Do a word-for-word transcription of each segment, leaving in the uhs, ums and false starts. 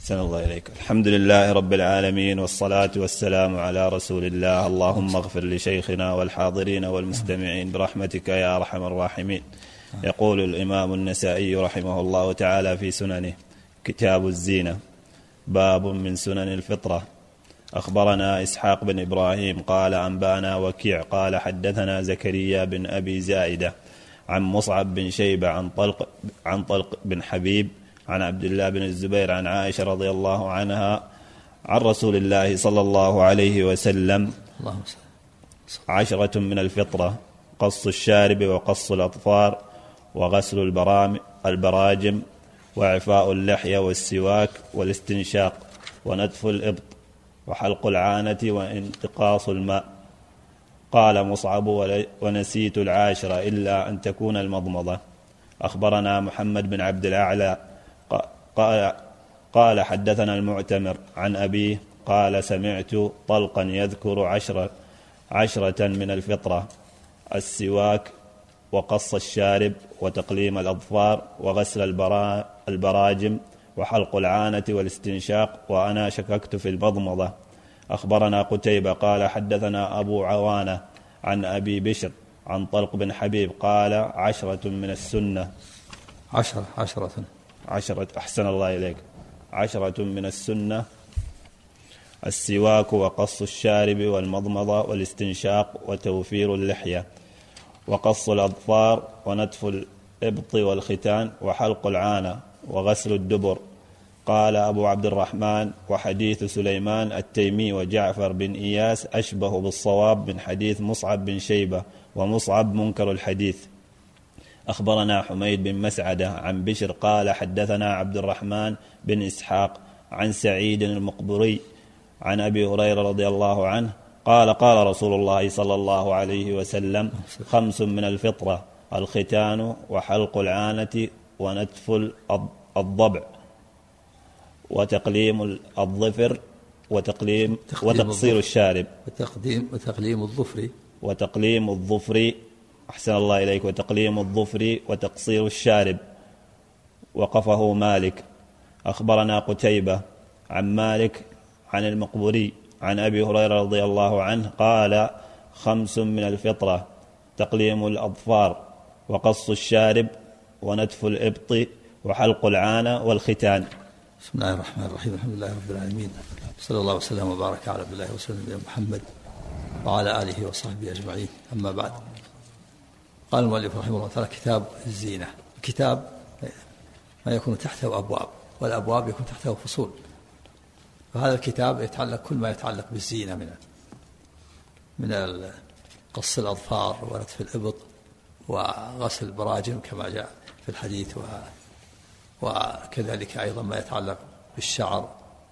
أحسن الله إليك. الحمد لله رب العالمين، والصلاة والسلام على رسول الله. اللهم اغفر لشيخنا والحاضرين والمستمعين برحمتك يا أرحم الراحمين. يقول الإمام النسائي رحمه الله تعالى في سننه: كتاب الزينة، باب من سنن الفطرة. أخبرنا إسحاق بن إبراهيم قال أنبانا وكيع قال حدثنا زكريا بن أبي زائدة عن مصعب بن شيبة عن طلق, عن طلق بن حبيب عن عبد الله بن الزبير عن عائشة رضي الله عنها عن رسول الله صلى الله عليه وسلم: عشرة من الفطرة: قص الشارب وقص الأظفار وغسل البراجم وإعفاء اللحية والسواك والاستنشاق ونتف الإبط وحلق العانة وانتقاص الماء. قال مصعب: ونسيت العاشرة إلا أن تكون المضمضة. أخبرنا محمد بن عبد الأعلى قال, قال حدثنا المعتمر عن أبيه قال سمعت طلقا يذكر عشرة, عشرة من الفطرة: السواك وقص الشارب وتقليم الأظفار وغسل البراجم وحلق العانة والاستنشاق، وأنا شككت في المضمضة. أخبرنا قتيبة قال حدثنا أبو عوانة عن أبي بشر عن طلق بن حبيب قال: عشرة من السنة. عشرة عشرة عشرة أحسن الله إليك. عشرة من السنة: السواك وقص الشارب والمضمضة والاستنشاق وتوفير اللحية وقص الأظفار ونتف الإبط والختان وحلق العانة وغسل الدبر. قال أبو عبد الرحمن: وحديث سليمان التيمي وجعفر بن إياس أشبه بالصواب من حديث مصعب بن شيبة، ومصعب منكر الحديث. أخبرنا حميد بن مسعدة عن بشر قال حدثنا عبد الرحمن بن إسحاق عن سعيد المقبري عن أبي هريرة رضي الله عنه قال: قال رسول الله صلى الله عليه وسلم: خمس من الفطرة: الختان وحلق العانة ونتف الضبع وتقليم الظفر وتقليم وتقصير الشارب وتقديم وتقليم الظفر وتقليم الظفر أحسن الله إليك وتقليم الظفر وتقصير الشارب. وقفه مالك. أخبرنا قتيبة عن مالك عن المقبري عن أبي هريرة رضي الله عنه قال: خمس من الفطرة: تقليم الأظفار وقص الشارب ونتف الإبط وحلق العانة والختان. بسم الله الرحمن الرحيم. الحمد لله رب العالمين، صلى الله وسلم وبارك على عبد الله وسلم محمد وعلى آله وصحبه أجمعين، أما بعد. قال المؤلف رحمه الله تعالى: كتاب الزينة. الكتاب ما يكون تحته أبواب، والأبواب يكون تحته فصول، فهذا الكتاب يتعلق كل ما يتعلق بالزينة من من قص الأظفار ونتف الإبط وغسل البراجم كما جاء في الحديث، وكذلك أيضا ما يتعلق بالشعر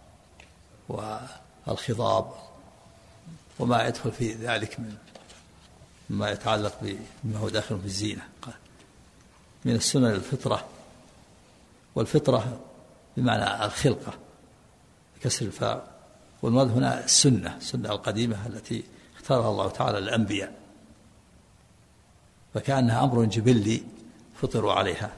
والخضاب وما يدخل في ذلك من ما يتعلق بما هو داخل في الزينة. من السنن الفطرة، والفطرة بمعنى الخلقة بكسر الفاء، والمراد هنا السنة، السنة القديمة التي اختارها الله تعالى للأنبياء، فكأنها أمر جبلي فطروا عليها.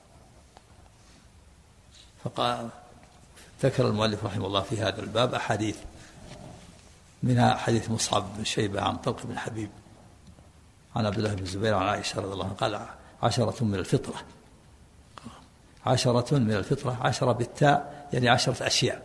فقال ذكر المؤلف رحمه الله في هذا الباب أحاديث، منها حديث مصعب بن شيبة عن طلق بن حبيب عن عبد الله بن الزبير عن عائشة رضي الله عنها قال: عشرة من الفطرة. عشرة من الفطرة، عشرة بالتاء يعني عشرة أشياء،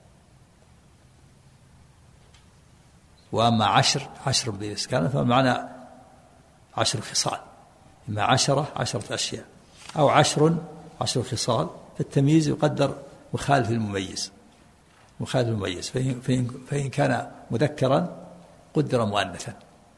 وأما عشر عشر بالإسكان فمعنى عشر خصال، إما عشرة عشرة أشياء أو عشر عشر خصال، فالتمييز يقدر مخالف المميز، مخالف المميز، فإن, فإن, فإن كان مذكرا قدر مؤنثا،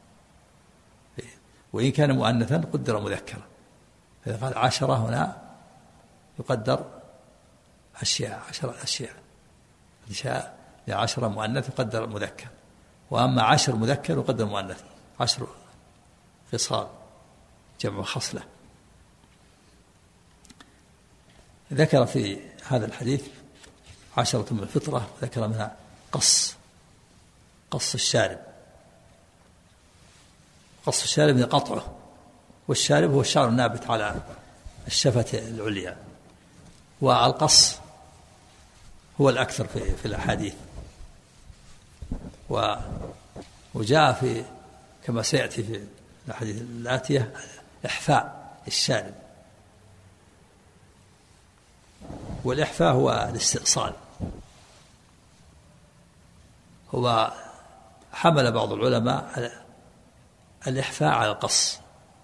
وإن كان مؤنثا قدر مذكرا. فإذا قال عشرة هنا يقدر أشياء، عشرة أشياء، أشياء عشرة مؤنث يقدر مذكر، وأما عشر مذكر يقدر مؤنث، عشر خصال جمع خصلة. ذكر في هذا الحديث عشرة من الفطرة، ذكر منها قص قص الشارب. قص الشارب من قطعه، والشارب هو الشعر النابت على الشفة العليا، والقص هو الأكثر في, في الأحاديث. وجاء في كما سيأتي في الأحاديث الآتية إحفاء الشارب، والإحفاء هو الاستئصال. هو حمل بعض العلماء الإحفاء على القص،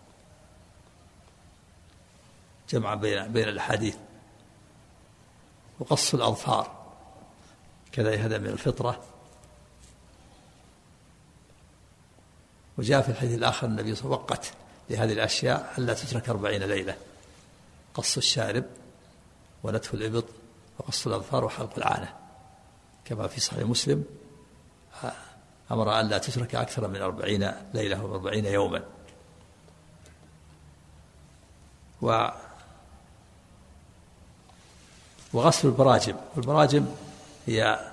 جمعا بين بين الأحاديث. وقص الأظفار كذا هذا من الفطرة. وجاء في الحديث الآخر النبي صلى الله عليه وسلم وقت لهذه الأشياء ألا تترك أربعين ليلة: قص الشارب ونتف الإبط وقص الأظفار وحلق العانة، كما في صحيح مسلم أمر أن لا تترك أكثر من أربعين ليلة وأربعين يوما. و وغسل البراجم، والبراجم هي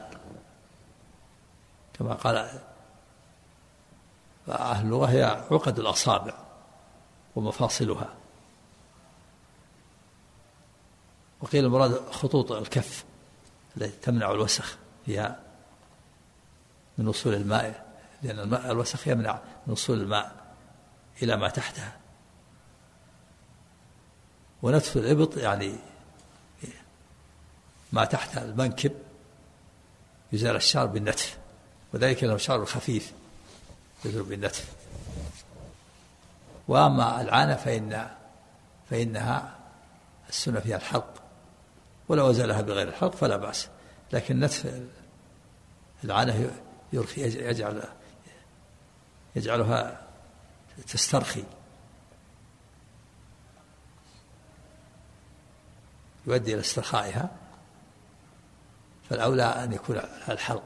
كما قال أهل اللغة هي عقد الأصابع ومفاصلها، وقيل المراد خطوط الكف التي تمنع الوسخ فيها من وصول الماء، لأن الماء الوسخ يمنع من وصول الماء إلى ما تحتها. ونتف الإبط يعني ما تحت المنكب يزال الشعر بالنتف، وذلك لو شعر خفيف يزال بالنتف. وأما العانة فإن فإنها السنة فيها الحلق، ولو أزالها بغير الحلق فلا بأس، لكن نتف العانة يرخي يجعل يجعلها تسترخي، يؤدي إلى استرخائها، فالأولى أن يكون الحلق.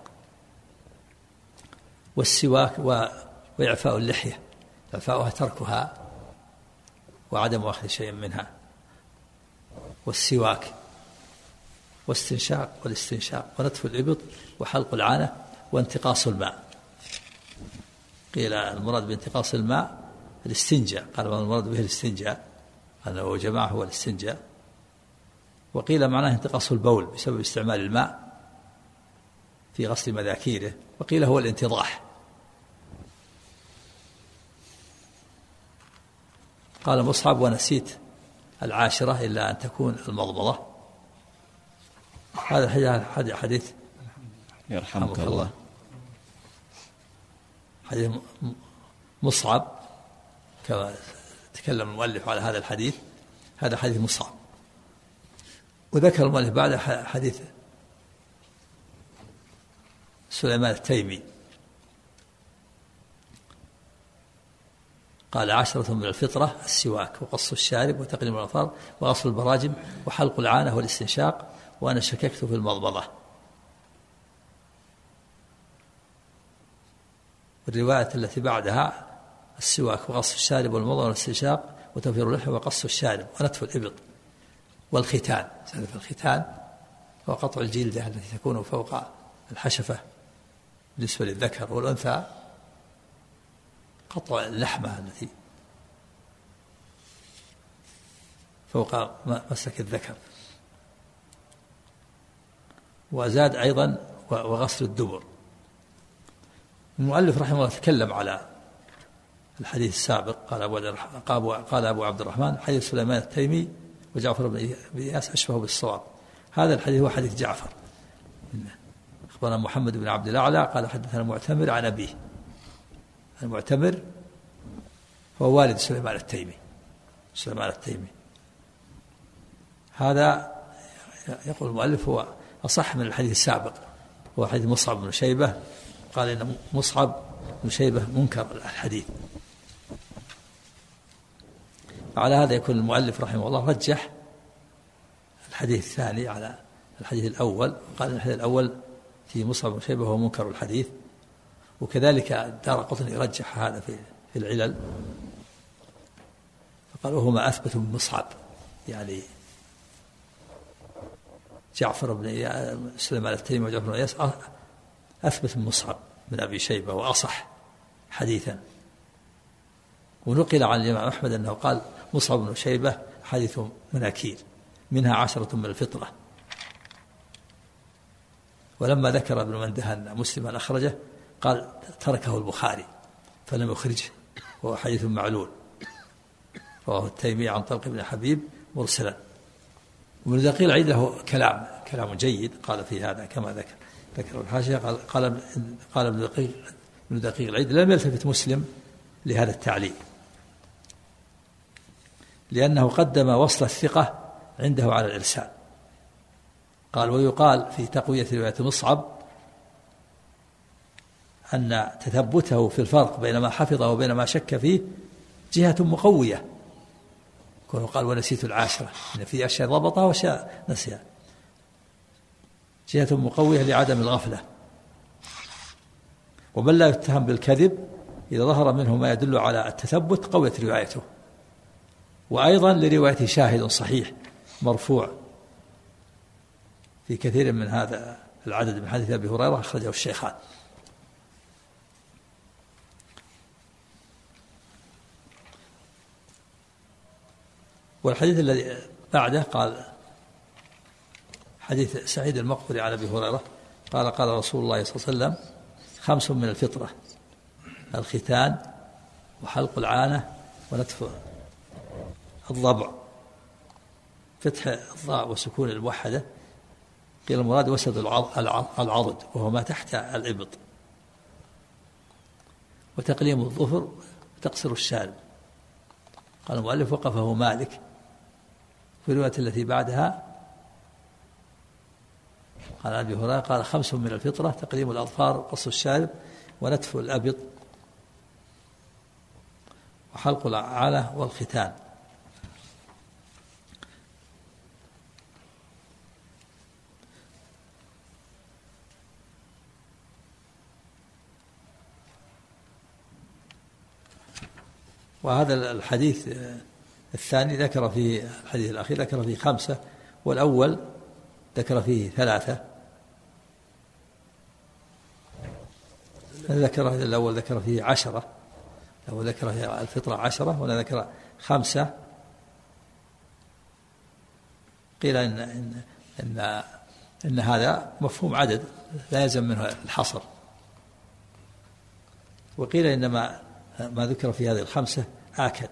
والسواك وإعفاء اللحية، إعفاؤها تركها وعدم أخذ شيء منها. والسواك واستنشاق والاستنشاق ونتف الإبط وحلق العانة وانتقاص الماء. قيل المراد بانتقاص الماء الاستنجاء، قال المراد به الاستنجاء أنه جماعة هو الاستنجاء. وقيل معناه انتقاص البول بسبب استعمال الماء في غسل مذاكيره، وقيل هو الانتضاح. قال مصعب: ونسيت العاشرة إلا أن تكون المضمضة. هذا حديث يرحمك الله، حديث مصعب كما تكلم المؤلف على هذا الحديث، هذا حديث مصعب. وذكر المؤلف بعد حديث سليمان التيمي قال: عشرة من الفطرة: السواك وقص الشارب وتقليم الأظفار وغسل البراجم وحلق العانة والاستنشاق، وأنا شككت في المضمضة. الرواية التي بعدها: السواك وقص الشارب والمضمضة والاستنشاق وتوفير اللحية وقص الشارب ونتف الإبط والختان. في الختان هو قطع الجلدة التي تكون فوق الحشفة بالنسبة للذكر، والأنثى قطع اللحمة التي فوق مسك الذكر. وزاد أيضا وغسل الدبر. المؤلف رحمه الله تكلم على الحديث السابق. قال أبو قال أبو عبد الرحمن: حديث سليمان التيمي وجعفر بن إياس أشبه بالصواب. هذا الحديث هو حديث جعفر. أخبرنا محمد بن عبد الأعلى قال: حدثنا معتمر عن أبيه. المعتمر هو والد سليمان التيمي. سليمان التيمي هذا يقول المؤلف هو أصح من الحديث السابق، هو حديث مصعب بن شيبة. قال إن مصعب بن شيبة منكر الحديث. على هذا يكون المؤلف رحمه الله رجح الحديث الثاني على الحديث الأول، قال الحديث الأول في مصعب بن شيبة هو منكر الحديث. وكذلك الدارقطني يرجح هذا في في العلل، فقال وهما أثبت من مصعب، يعني جعفر بن سليمان التيمي وجعفر بن إياس أثبت من مصعب بن أبي شيبة وأصح حديثا. ونقل عن الإمام أحمد أنه قال: مصعب بن شيبة حديث مناكير، منها عشرة من الفطرة. ولما ذكر ابن منده أن مسلما أخرجه قال تركه البخاري فلم يخرجه وهو حديث معلول، رواه التيمي عن طلق بن حبيب مرسلا. وابن دقيق العيد له كلام كلام جيد قال في هذا كما ذكر ذكر الحاشية قال قال قال ابن دقيق ابن دقيق العيد لم يلتفت مسلم لهذا التعليل لأنه قدم وصل الثقة عنده على الإرسال. قال ويقال في تقوية رواية مصعب أن تثبته في الفرق بين ما حفظه وبين ما شك فيه جهة مقوية، كونه قال ونسيت العاشرة إن في أشياء ضبطها وأشياء نسيها، جهة مقوية لعدم الغفلة. ومن لا يتهم بالكذب إذا ظهر منه ما يدل على التثبت قويت روايته. وأيضا لروايته شاهد صحيح مرفوع في كثير من هذا العدد من حديث أبي هريرة أخرجه الشيخان. والحديث الذي بعده قال حديث سعيد المقبري عن أبي هريرة قال قال رسول الله صلى الله عليه وسلم خمس من الفطرة: الختان وحلق العانة ونتف الضبع. فتح الضاء وسكون الموحدة قيل المراد وسد العضد وهو ما تحت الإبط، وتقليم الظفر وتقصر الشارب. قال المؤلف وقفه مالك. في الرواية التي بعدها قال أبي هريرة قال خمس من الفطرة: تقليم الأظفار وقص الشارب ونتف الأبط وحلق العانة والختان. وهذا الحديث الثاني ذكر فيه الحديث الأخير ذكر فيه خمسة، والأول ذكر فيه ثلاثة. ذكر الأول ذكر فيه عشرة، الأول ذكر فيه الفطرة عشرة ولا ذكر خمسة. قيل إن, إن, إن, إن هذا مفهوم عدد لا يلزم منه الحصر، وقيل إنما ما ذكر في هذه الخمسة آكد،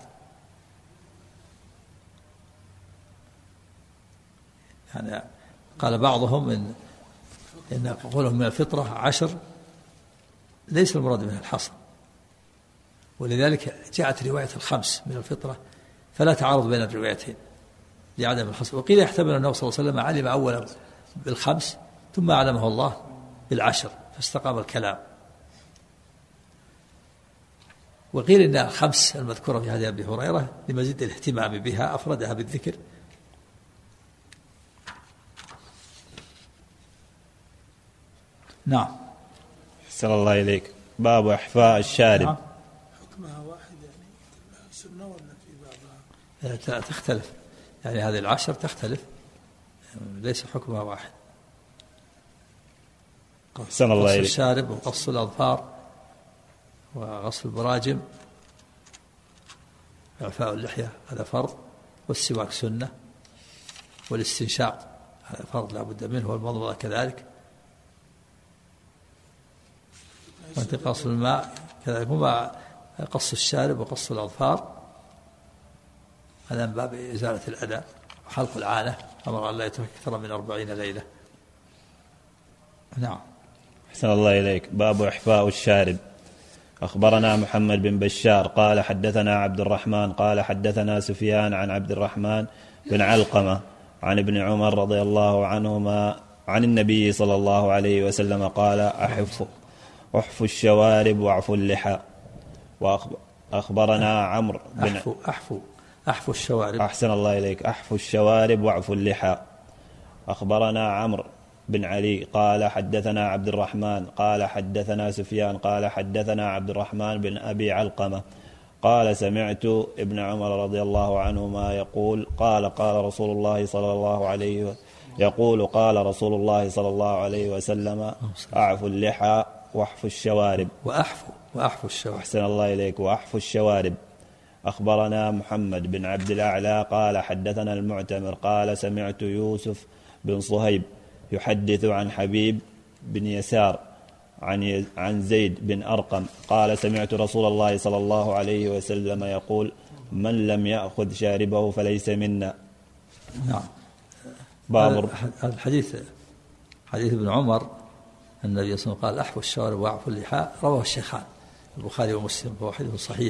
يعني قال بعضهم إن إن قولهم من الفطرة عشر ليس المراد منها الحصر، ولذلك جاءت رواية الخمس من الفطرة فلا تعارض بين الروايتين لعدم الحصر. وقيل يحتمل أنه صلى الله عليه وسلم علم أولا بالخمس ثم علمه الله بالعشر فاستقام الكلام. وقيل إن الخمس المذكورة في هذه أبي هريرة لمزيد الاهتمام بها أفردها بالذكر. نعم. أحسن الله إليك. باب إحفاء الشارب. نعم. حكمها واحد يعني سنة ولا في بعضها؟ تختلف، يعني هذه العشر تختلف، ليس حكمها واحد. أحسن الله إليك. قص الشارب وقص الأظفار وغسل البراجم وإعفاء اللحية هذا فرض، والسواك سنة، والاستنشاق هذا فرض لا بد منه، والمضمضة كذلك، وانتقاص الماء كذلك. هما قص الشارب وقص الأظفار هذا من باب إزالة الأذى، وحلق العانة أمر أن لا يترك أكثر من أربعين ليلة. نعم. أحسن الله إليك. باب إحفاء الشارب. أخبرنا محمد بن بشار قال حدثنا عبد الرحمن قال حدثنا سفيان عن عبد الرحمن بن علقمة عن ابن عمر رضي الله عنهما عن النبي صلى الله عليه وسلم قال أحف أحف الشوارب وأعفو اللحى. وأخبرنا عمرو بن أحفو أحفو أحفو الشوارب. أحسن الله إليك. أحفو الشوارب وأعفو اللحى. أخبرنا عمرو بن علي قال حدثنا عبد الرحمن قال حدثنا سفيان قال حدثنا عبد الرحمن بن أبي علقمة قال سمعت ابن عمر رضي الله عنهما يقول قال قال رسول الله صلى الله عليه وسلم يقول قال رسول الله صلى الله عليه وسلم أعفو اللحى وأحفو الشوارب. وأحفو وأحفو الشوارب. أحسن الله إليك. وأحفو الشوارب. أخبرنا محمد بن عبد الأعلى قال حدثنا المعتمر قال سمعت يوسف بن صهيب يحدث عن حبيب بن يسار عن عن زيد بن أرقم قال سمعت رسول الله صلى الله عليه وسلم يقول من لم يأخذ شاربه فليس منا. نعم. باب هذا الحديث حديث ابن عمر النبي صلى الله عليه وسلم قال أحفوا الشوارب وأعفوا اللحى رواه الشيخان البخاري ومسلم فهو حديث صحيح.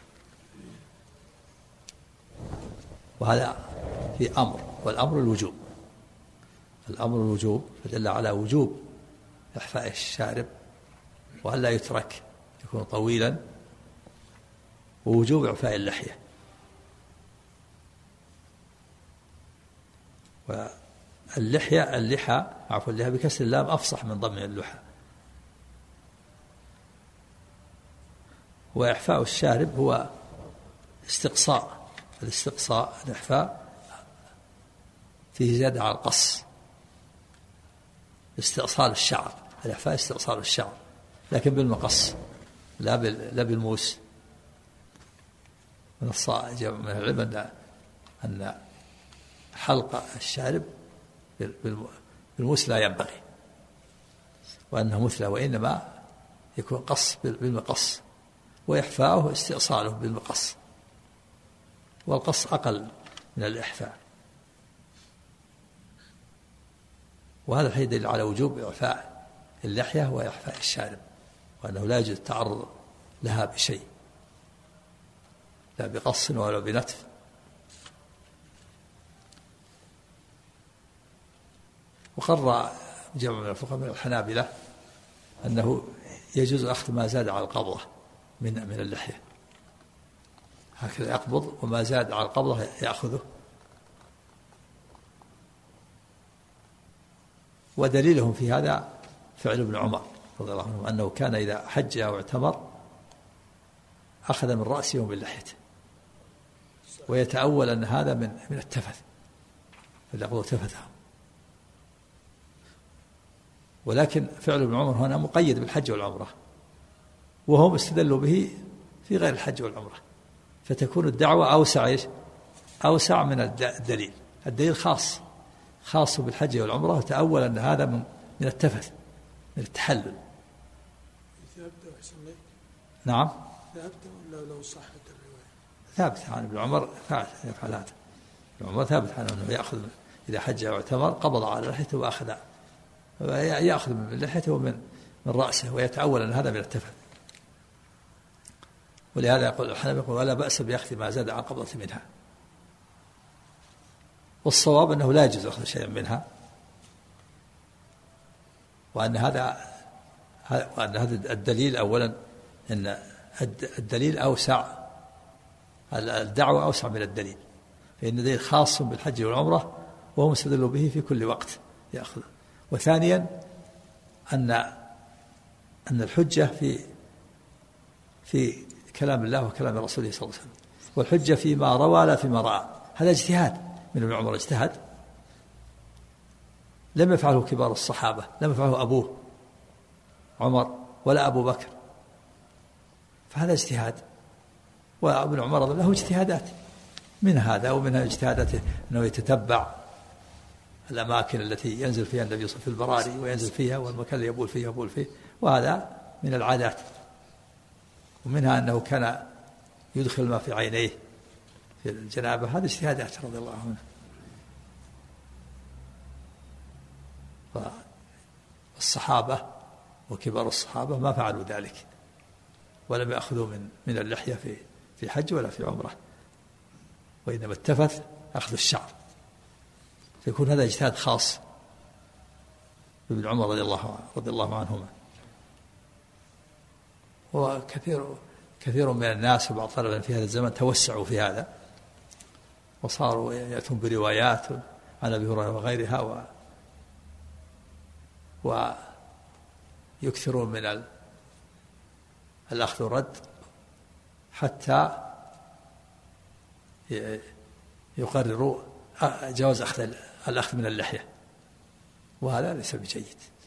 وهذا في أمر، والأمر الوجوب، الأمر الوجوب فدل على وجوب إحفاء الشارب وأن لا يترك يكون طويلا، ووجوب إعفاء اللحية. واللحية اللحى عفوا اللحى بكسر اللام أفصح من ضم اللحى. وإعفاء الشارب هو استقصاء، الاستقصاء الإعفاء فيه زيادة على القص، استئصال الشعر، الإعفاء استئصال الشعر لكن بالمقص لا لا بالموس. من الصائب من العلم أن حلق الشارب بالموس لا ينبغي، وأنه مثله، وإنما يكون قص بالمقص، وإحفاؤه استئصاله بالمقص، والقص أقل من الإحفاء. وهذا الحديث يدل على وجوب إعفاء اللحية وإعفاء الشارب، وأنه لا يجوز التعرض لها بشيء، لا بقص ولا بنتف. وقرر جمع من الفقهاء من الحنابلة أنه يجوز أخذ ما زاد على القبضة من من اللحية، هكذا يقبض وما زاد على القبضة يأخذه. ودليلهم في هذا فعل ابن عمر رضي الله عنه، أنه كان إذا حج أو اعتمر أخذ من رأسه ومن لحيته، ويتأول أن هذا من من التفث، فليقضوا تفثهم. ولكن فعل ابن عمر هنا مقيد بالحج والعمرة، وهم استدلوا به في غير الحج والعمرة، فتكون الدعوة أوسع إيش؟ أوسع من الدليل. الدليل خاص خاص بالحج والعمرة، وتأول أن هذا من من التفث، من التحلل. نعم ثابت ولا لو صحت الرواية؟ ثابت عن ابن عمر يفعل هذا. ابن عمر ثابت عنه أنه يأخذ إذا حج أو اعتمر قبض على لحيته وأخذ يأخذ من لحيته ومن من رأسه، ويتأول أن هذا من التفث. ولهذا يقول الحنابلة يقول ولا بأس بأخذ ما زاد عن قبضة منها. والصواب أنه لا يجوز أخذ شيئا منها، وأن هذا وأن هذا الدليل أولا أن الدليل أوسع، الدعوة أوسع من الدليل، فإن الدليل خاص بالحج والعمرة وهم استدلوا به في كل وقت يأخذ. وثانيا أن أن الحجة في في كلام الله وكلام رسوله صلى الله عليه وسلم، والحجة فيما روى لا فيما رأى. هذا اجتهاد من ابن عمر، اجتهد لم يفعله كبار الصحابة، لم يفعله أبوه عمر ولا أبو بكر، فهذا اجتهاد. وابن عمر له اجتهادات من هذا ومنها اجتهاداته أنه يتتبع الأماكن التي ينزل فيها النبي صلى الله عليه وسلم في البراري وينزل فيها، والمكان اللي يبول فيه يبول فيه، وهذا من العادات. ومنها أنه كان يدخل ما في عينيه في الجنابة، هذه اجتهادات رضي الله عنه. فالصحابة وكبار الصحابة ما فعلوا ذلك، ولم يأخذوا من من اللحية في في حج ولا في عمرة، وإنما التفث أخذ الشعر، فيكون هذا اجتهاد خاص بابن عمر رضي الله رضي الله عنهما. وكثير كثير من الناس وبعض طلبة في هذا الزمن توسعوا في هذا، وصاروا يأتون بروايات عن أبي هريرة وغيرها، و ويكثرون من الأخذ والرد حتى يقرروا جواز أخذ الأخذ من اللحية، وهذا ليس بجيد.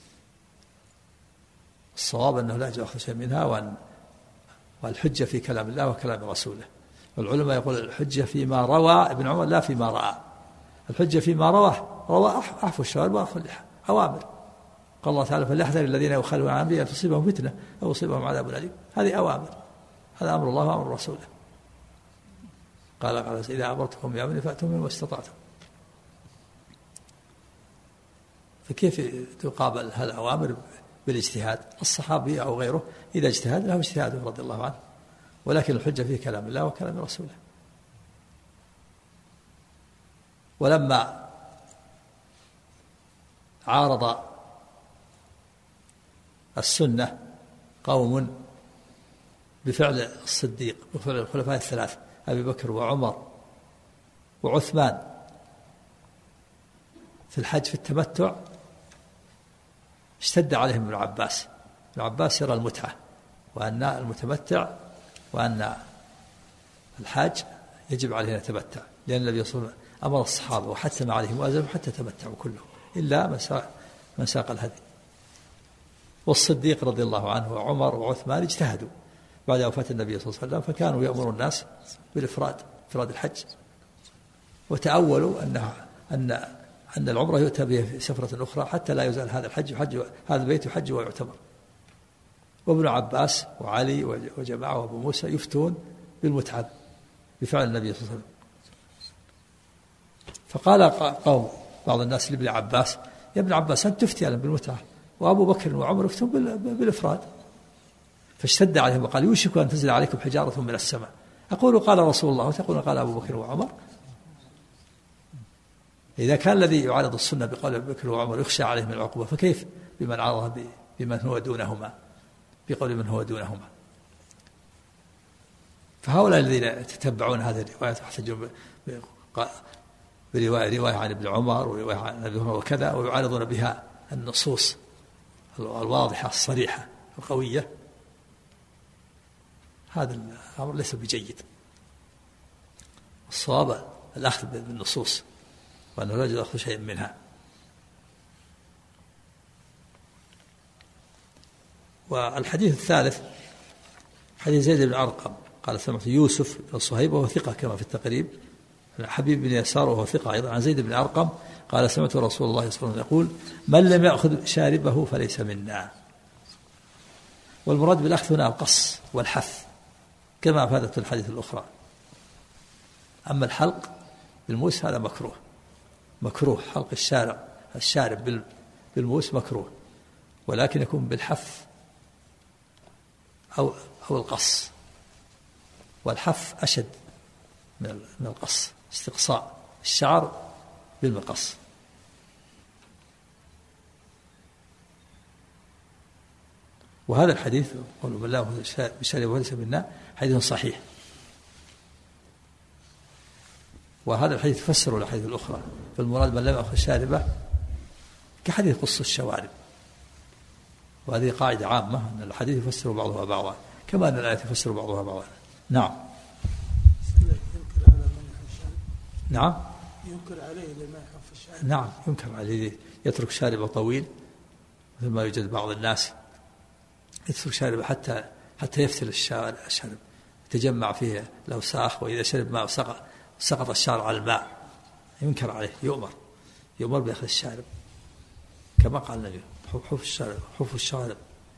الصواب أنه لا يجوز أخذ شيء منها، وأن والحجة في كلام الله وكلام رسوله. والعلماء يقول الحجة فيما روى ابن عمر لا فيما رأى. الحجة فيما رواه روى أحفو الشوارب وأخذ اللحى، أوامر قال الله تعالى فليحذر الذين يخالفون عن أمره أن تصيبهم فتنة أو يصيبهم عذاب أليم. هذه أوامر، هذا أمر الله وأمر رسوله. قال قال إذا أمرتكم بأمر فأتوا منه ما استطعتم. فكيف تقابل هالأوامر بالاجتهاد؟ الصحابي أو غيره إذا اجتهد له اجتهاده رضي الله عنه، ولكن الحجة في كلام الله وكلام رسوله. ولما عارض السنة قوم بفعل الصديق بفعل الخلفاء الثلاث أبي بكر وعمر وعثمان في الحج في التمتع، اشتد عليهم ابن عباس. ابن عباس يرى المتعة وأن المتمتع وأن الحاج يجب عليه أن يتمتع، لأن النبي صلى الله عليه وسلم أمر الصحابة وحتم عليهم وأزم حتى تمتعوا كلهم إلا من ساق الهدي. والصديق رضي الله عنه وعمر وعثمان اجتهدوا بعد وفاة النبي صلى الله عليه وسلم، فكانوا يأمرون الناس بالإفراد إفراد الحج، وتأولوا أن أن أن العمرة يؤتى به في سفرة أخرى حتى لا يزال هذا الحج يحج هذا البيت يحج ويعتمر. وابن عباس وعلي وجماعة وأبو موسى يفتون بالمتعة بفعل النبي صلى الله عليه وسلم. فقال قوم بعض الناس لابن عباس يا ابن عباس أنت تفتي بالمتعة وأبو بكر وعمر يفتون بالإفراد. فاشتد عليهم وقال يوشك أن تنزل عليكم حجارة من السماء. أقول قال رسول الله وتقول قال أبو بكر وعمر. إذا كان الذي يعارض السنة بقول أبو بكر وعمر يخشى عليه من العقوبة، فكيف بمن عارضها بمن هو دونهما بقول من هو دونهما؟ فهؤلاء الذين يتتبعون هذه الروايات يحتجون برواية رواية عن ابن عمر ورواية عن ابن عمر وكذا، ويعارضون بها النصوص الواضحة الصريحة القوية، هذا الأمر ليس بجيد. الصواب الأخذ بالنصوص وأنه لا يجوز أخذ شيء منها. والحديث الثالث حديث زيد بن أرقم قال سمعت يوسف بن صهيب وهو ثقة كما في التقريب، حبيب بن يسار وهو ثقة أيضا عن زيد بن أرقم قال سمعت رسول الله صلى الله عليه وسلم يقول من لم يأخذ شاربه فليس منا. والمراد بالأخذ هنا القص والحث كما أفادت الحديث الأخرى. أما الحلق بالموس هذا مكروه، مكروه حلق الشارع الشارب بالموس مكروه، ولكن يكون بالحف أو أو القص. والحف أشد من القص، استقصاء الشعر بالمقص. وهذا الحديث قول بالله بشارب وليس منا حديث صحيح، وهذا الحديث يفسر الحديث الأخرى. فالمراد من لم يأخذ شاربه كحديث قص الشوارب، وهذه قاعدة عامة أن الحديث يفسر بعضها بعضا كما أن الآية تفسر بعضها بعضا. نعم نعم ينكر عليه لما يحف الشارب. نعم ينكر عليه يترك شاربه طويل، مثل ما يوجد بعض الناس يترك شاربه حتى حتى يفتل الشارب يتجمع فيه الأوساخ، وإذا شرب ماء سقط سقط الشعر على الماء ينكر عليه، يؤمر يؤمر بأخذ الشارب كما قال النبي حف الشارب حف الشارب.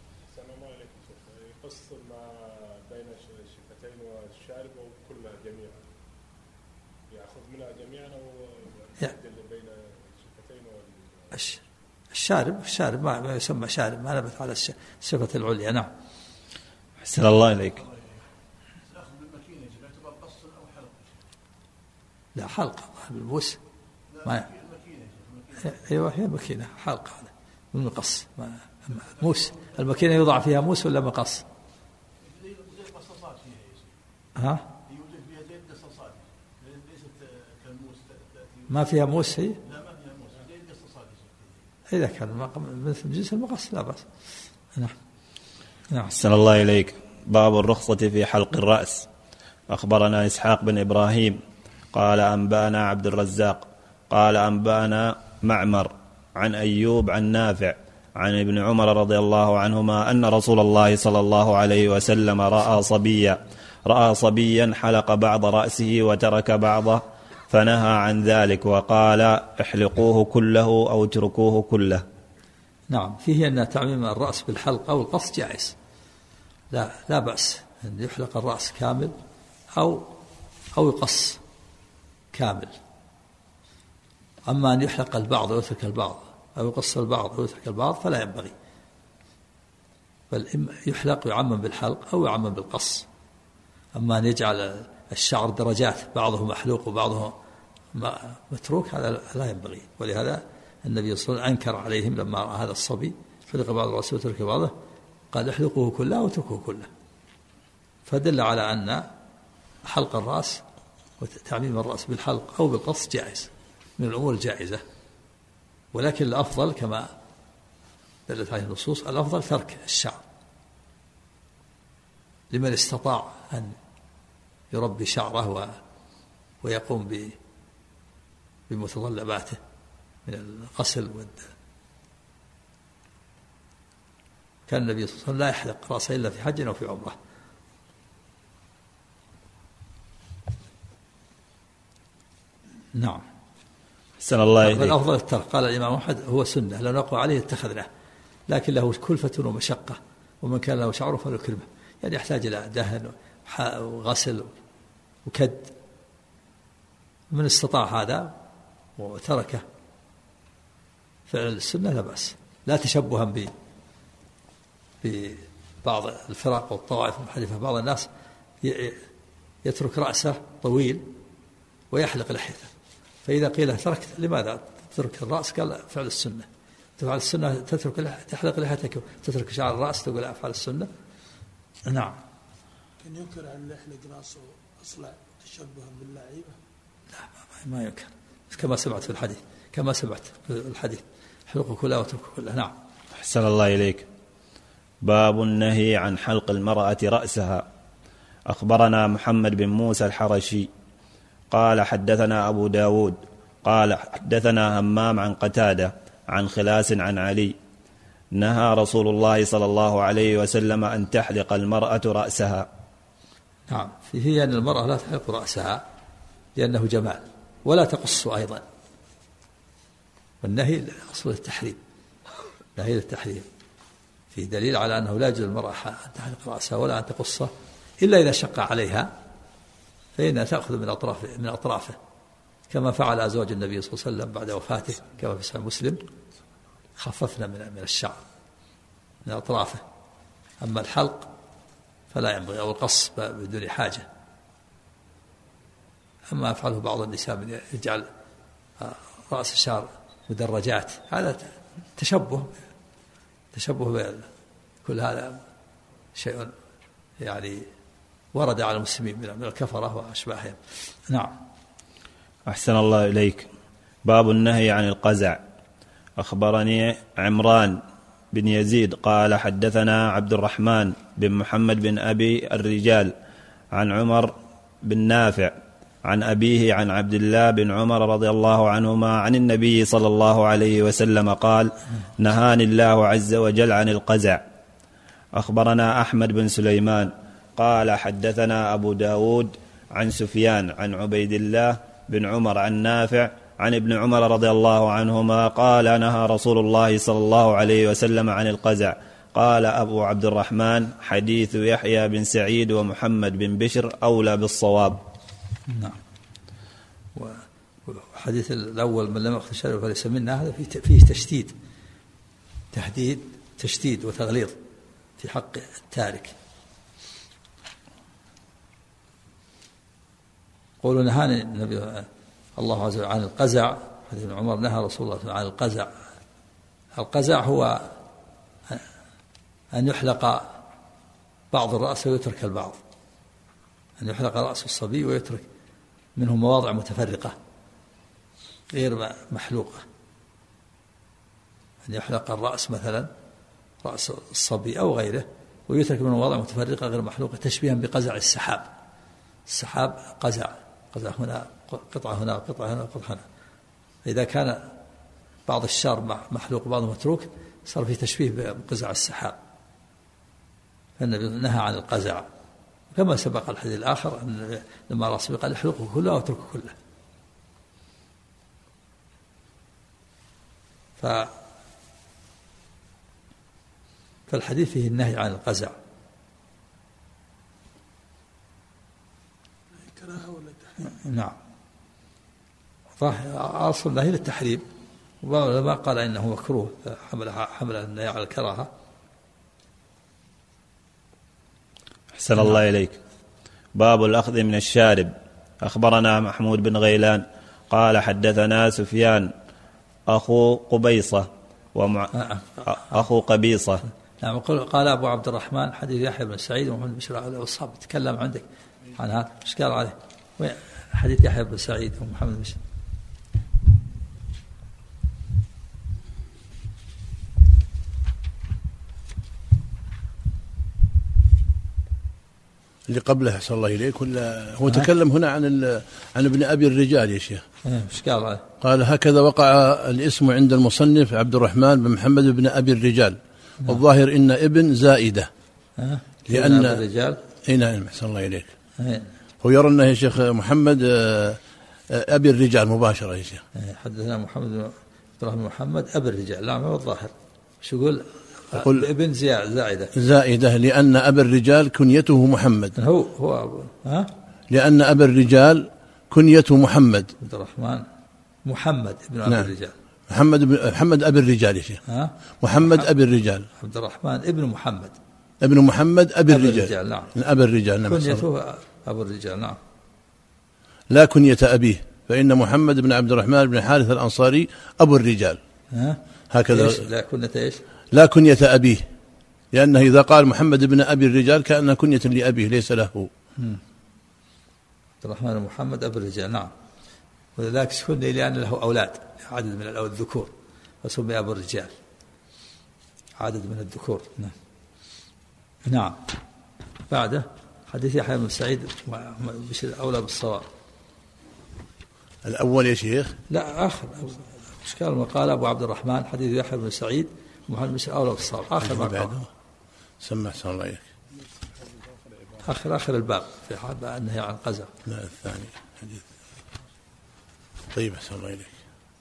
يقص ما بين الشفتين والشارب وكلها جميعا، يأخذ منها جميعا أو يعدل بين الشفتين وال الشارب الشارب ما يسمى شارب ما نبت على الشفة العليا. نعم. أحسن الله إليك. لا حلقة بالبوس ما أيوة هي مكينة حلقة هذا من مقص موس. المكينة يوضع فيها موس ولا مقص؟ ها ما فيها موس هي؟ إذا كان مثل جنس المقص لا بأس. نعم نعم. أحسن الله إليك. باب الرخصة في حلق الرأس. أخبرنا إسحاق بن إبراهيم قال أنبأنا عبد الرزاق قال أنبأنا معمر عن أيوب عن نافع عن ابن عمر رضي الله عنهما أن رسول الله صلى الله عليه وسلم رأى صبيا رأى صبيا حلق بعض رأسه وترك بعضه فنهى عن ذلك وقال احلقوه كله أو اتركوه كله. نعم فيه أن تعميم الرأس بالحلق أو القص جائز، لا لا بأس أن يحلق الرأس كامل أو أو يقص كامل. أما أن يحلق البعض ويترك البعض أو يقص البعض ويترك البعض فلا ينبغي، بل يحلق ويعمم بالحلق أو يعمم بالقص. أما أن يجعل الشعر درجات، بعضه محلوق وبعضه متروك، هذا لا ينبغي. ولهذا النبي صلى الله عليه وسلم أنكر عليهم لما رأى هذا الصبي حلق بعض الرأس وترك بعضه، قال احلقوه كله واتركوه كله. فدل على أن حلق الرأس وتعميم الرأس بالحلق أو بالقص جائز، من الأمور الجائزة. ولكن الأفضل كما دلت عليه النصوص، الأفضل ترك الشعر لمن استطاع أن يربي شعره و ويقوم بمتطلباته من الغسل والد. كان النبي صلى الله عليه وسلم لا يحلق رأسه إلا في حج أو في عمرة. نعم. أحسن الله إليك. الأفضل الترك، قال الإمام أحمد هو سنة، لو نقوى عليه اتخذناه، لكن له كلفة ومشقة، ومن كان له شعره فليكرمه، يعني يحتاج إلى دهن وغسل وكد. من استطاع هذا وتركه فعل السنة لا بأس، لا تشبها ب ببعض الفرق والطوائف المحدثة. بعض الناس يترك رأسه طويل ويحلق لحيته، فإذا قيل تركت لماذا تترك الرأس؟ قال فعل السنة. تفعل السنة تترك تحلق لحيتك تترك شعر الرأس تقول أفعل السنة. نعم. كان ينكر على اللي يحلق رأسه أصلع تشبها باللعيبة؟ لا ما, ما ينكر، كما سمعت في الحديث، كما سمعت في الحديث حلقه كلها وتركه كلها. نعم. أحسن الله إليك. باب النهي عن حلق المرأة رأسها. أخبرنا محمد بن موسى الحرشي قال حدثنا أبو داود قال حدثنا همام عن قتادة عن خلاس عن علي نهى رسول الله صلى الله عليه وسلم أن تحلق المرأة رأسها. نعم، فيه أن المرأة لا تحلق رأسها لأنه جمال، ولا تقص أيضا، والنهي أصل التحريم، نهي التحريم. فيه دليل على أنه لا يجوز للمرأة أن تحلق رأسها ولا أن تقصه إلا إذا شق عليها، فإنها تأخذ من أطرافه من أطرافه كما فعل أزواج النبي صلى الله عليه وسلم بعد وفاته كما في صحيح مسلم، خففنا من من الشعر من أطرافه. أما الحلق فلا ينبغي، أو القص بدون حاجة. أما يفعله بعض النساء من يجعل رأس الشعر مدرجات، هذا تشبه تشبه كل هذا شيء يعني ورد على المسلمين من الكفرة وأشباههم. نعم. أحسن الله إليك. باب النهي عن القزع. أخبرني عمران بن يزيد قال حدثنا عبد الرحمن بن محمد بن أبي الرجال عن عمر بن نافع عن أبيه عن عبد الله بن عمر رضي الله عنهما عن النبي صلى الله عليه وسلم قال نهاني الله عز وجل عن القزع. أخبرنا أحمد بن سليمان قال حدثنا أبو داود عن سفيان عن عبيد الله بن عمر عن نافع عن ابن عمر رضي الله عنهما قال نهى رسول الله صلى الله عليه وسلم عن القزع. قال أبو عبد الرحمن حديث يحيى بن سعيد ومحمد بن بشر أولى بالصواب. نعم. والحديث الأول من لم يأخذ شربه فليس منا، هذا فيه تشديد تهديد تشديد وتغليظ في حق التارك. قولوا نهاني النبي الله عز وجل عن القزع، حديث ابن عمر نهى رسول الله عن القزع. القزع هو أن يحلق بعض الرأس ويترك البعض، أن يحلق رأس الصبي ويترك منه مواضع متفرقة غير محلوقة. أن يحلق الرأس مثلا رأس الصبي أو غيره ويترك منه مواضع متفرقة غير محلوقة، تشبيها بقزع السحاب. السحاب قزع، قزع هنا قطعة هنا قطعة هنا قطعة هنا. إذا كان بعض الشعر محلوق وبعضه متروك صار في تشبيه بقزع السحاب، فالنبي نهى عن القزع. كما سبق الحديث الآخر أن لما رأى قال احلقه كله واتركه كله. فالحديث فيه النهي عن القزع. كراهة ولا تحريم؟ نعم، أصل النهي للتحريم، وبعض العلماء قال إنه مكروه حمل حمل النهي على الكراهة. أحسن الله إليك. باب الأخذ من الشارب. أخبرنا محمود بن غيلان قال حدثنا سفيان أخو قبيصة ومع أخو قبيصة. نعم. قال أبو عبد الرحمن حديث يحيى بن سعيد ومحمد بن بشير والأصحاب. تكلم عندك عن هذا، إيش قال عليه؟ حديث يحيى بن سعيد ومحمد بن بشير. اللي قبله أحسن الله إليك، ولا هو تكلم هنا عن عن ابن أبي الرجال يا شيخ؟ إيش قال عليه؟ قال هكذا وقع الاسم عند المصنف عبد الرحمن بن محمد بن أبي الرجال، والظاهر إن ابن زائدة، لأن الرجال. أي نعم أحسن الله إليك. هو يرى أنه يا شيخ محمد أبي الرجال مباشرة يا شيخ. حدثنا محمد بن عبد الرحمن محمد أبي الرجال. لا، ما هو الظاهر. شو يقول؟ يقول ابن زائدة. زائدة لأن أبا الرجال كنيته محمد. هو هو أبو ها؟ لأن أبا الرجال كنيته محمد. عبد الرحمن محمد ابن أبي نعم. الرجال. محمد بن محمد أبي الرجال يا شيخ. ها؟ محمد أبي الرجال. عبد الرحمن ابن محمد. ابن محمد أبي الرجال. الرجال. نعم. أبي الرجال. نعم. كنيته أبو الرجال. نعم. لا كنية أبيه، فإن محمد بن عبد الرحمن بن حارث الأنصاري أبو الرجال. ها؟ هكذا. إيش؟ لا كنية إيش؟ لا كنية أبيه، لأنه إذا قال محمد بن أبي الرجال كأنها كنية لأبيه ليس له. عبد الرحمن محمد أبو الرجال. نعم. ولذلك سمي لأن له أولاد، عدد من الذكور، فسمي أبو الرجال، عدد من الذكور. نعم. نعم. بعده حديث يحيى بن سعيد بشير أولى بالصواب. الأول يا شيخ؟ لا، آخر. إيش قال ما قال أبو عبد الرحمن حديث يحيى بن سعيد محمد بن بشير أولى بالصواب. آخر ما قال. سمع أحسن الله إليك. آخر آخر الباب في حال أنه عن قزع. لا الثاني حديث. طيب أحسن الله إليك.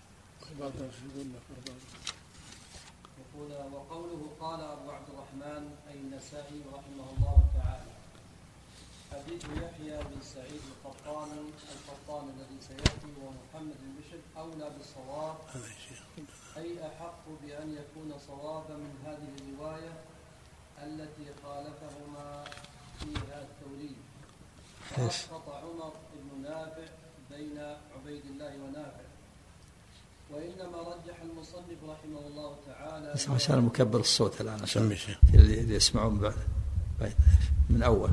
وقوله قال أبو عبد الرحمن أي النسائي رحمه الله تعالى. حديث يحيى بن سعيد القطان القطان الذي سيأتي ومحمد بن بشر أولى بالصواب، أي أحق بأن يكون صوابا من هذه الرواية التي خالفهما فيها الثوري. فأسقط عمر بن نافع بين عبيد الله ونافع. وإنما رجح المصنف رحمه الله تعالى بس عشان مكبر الصوت الآن سمي شيء اللي يسمعون بعد من أول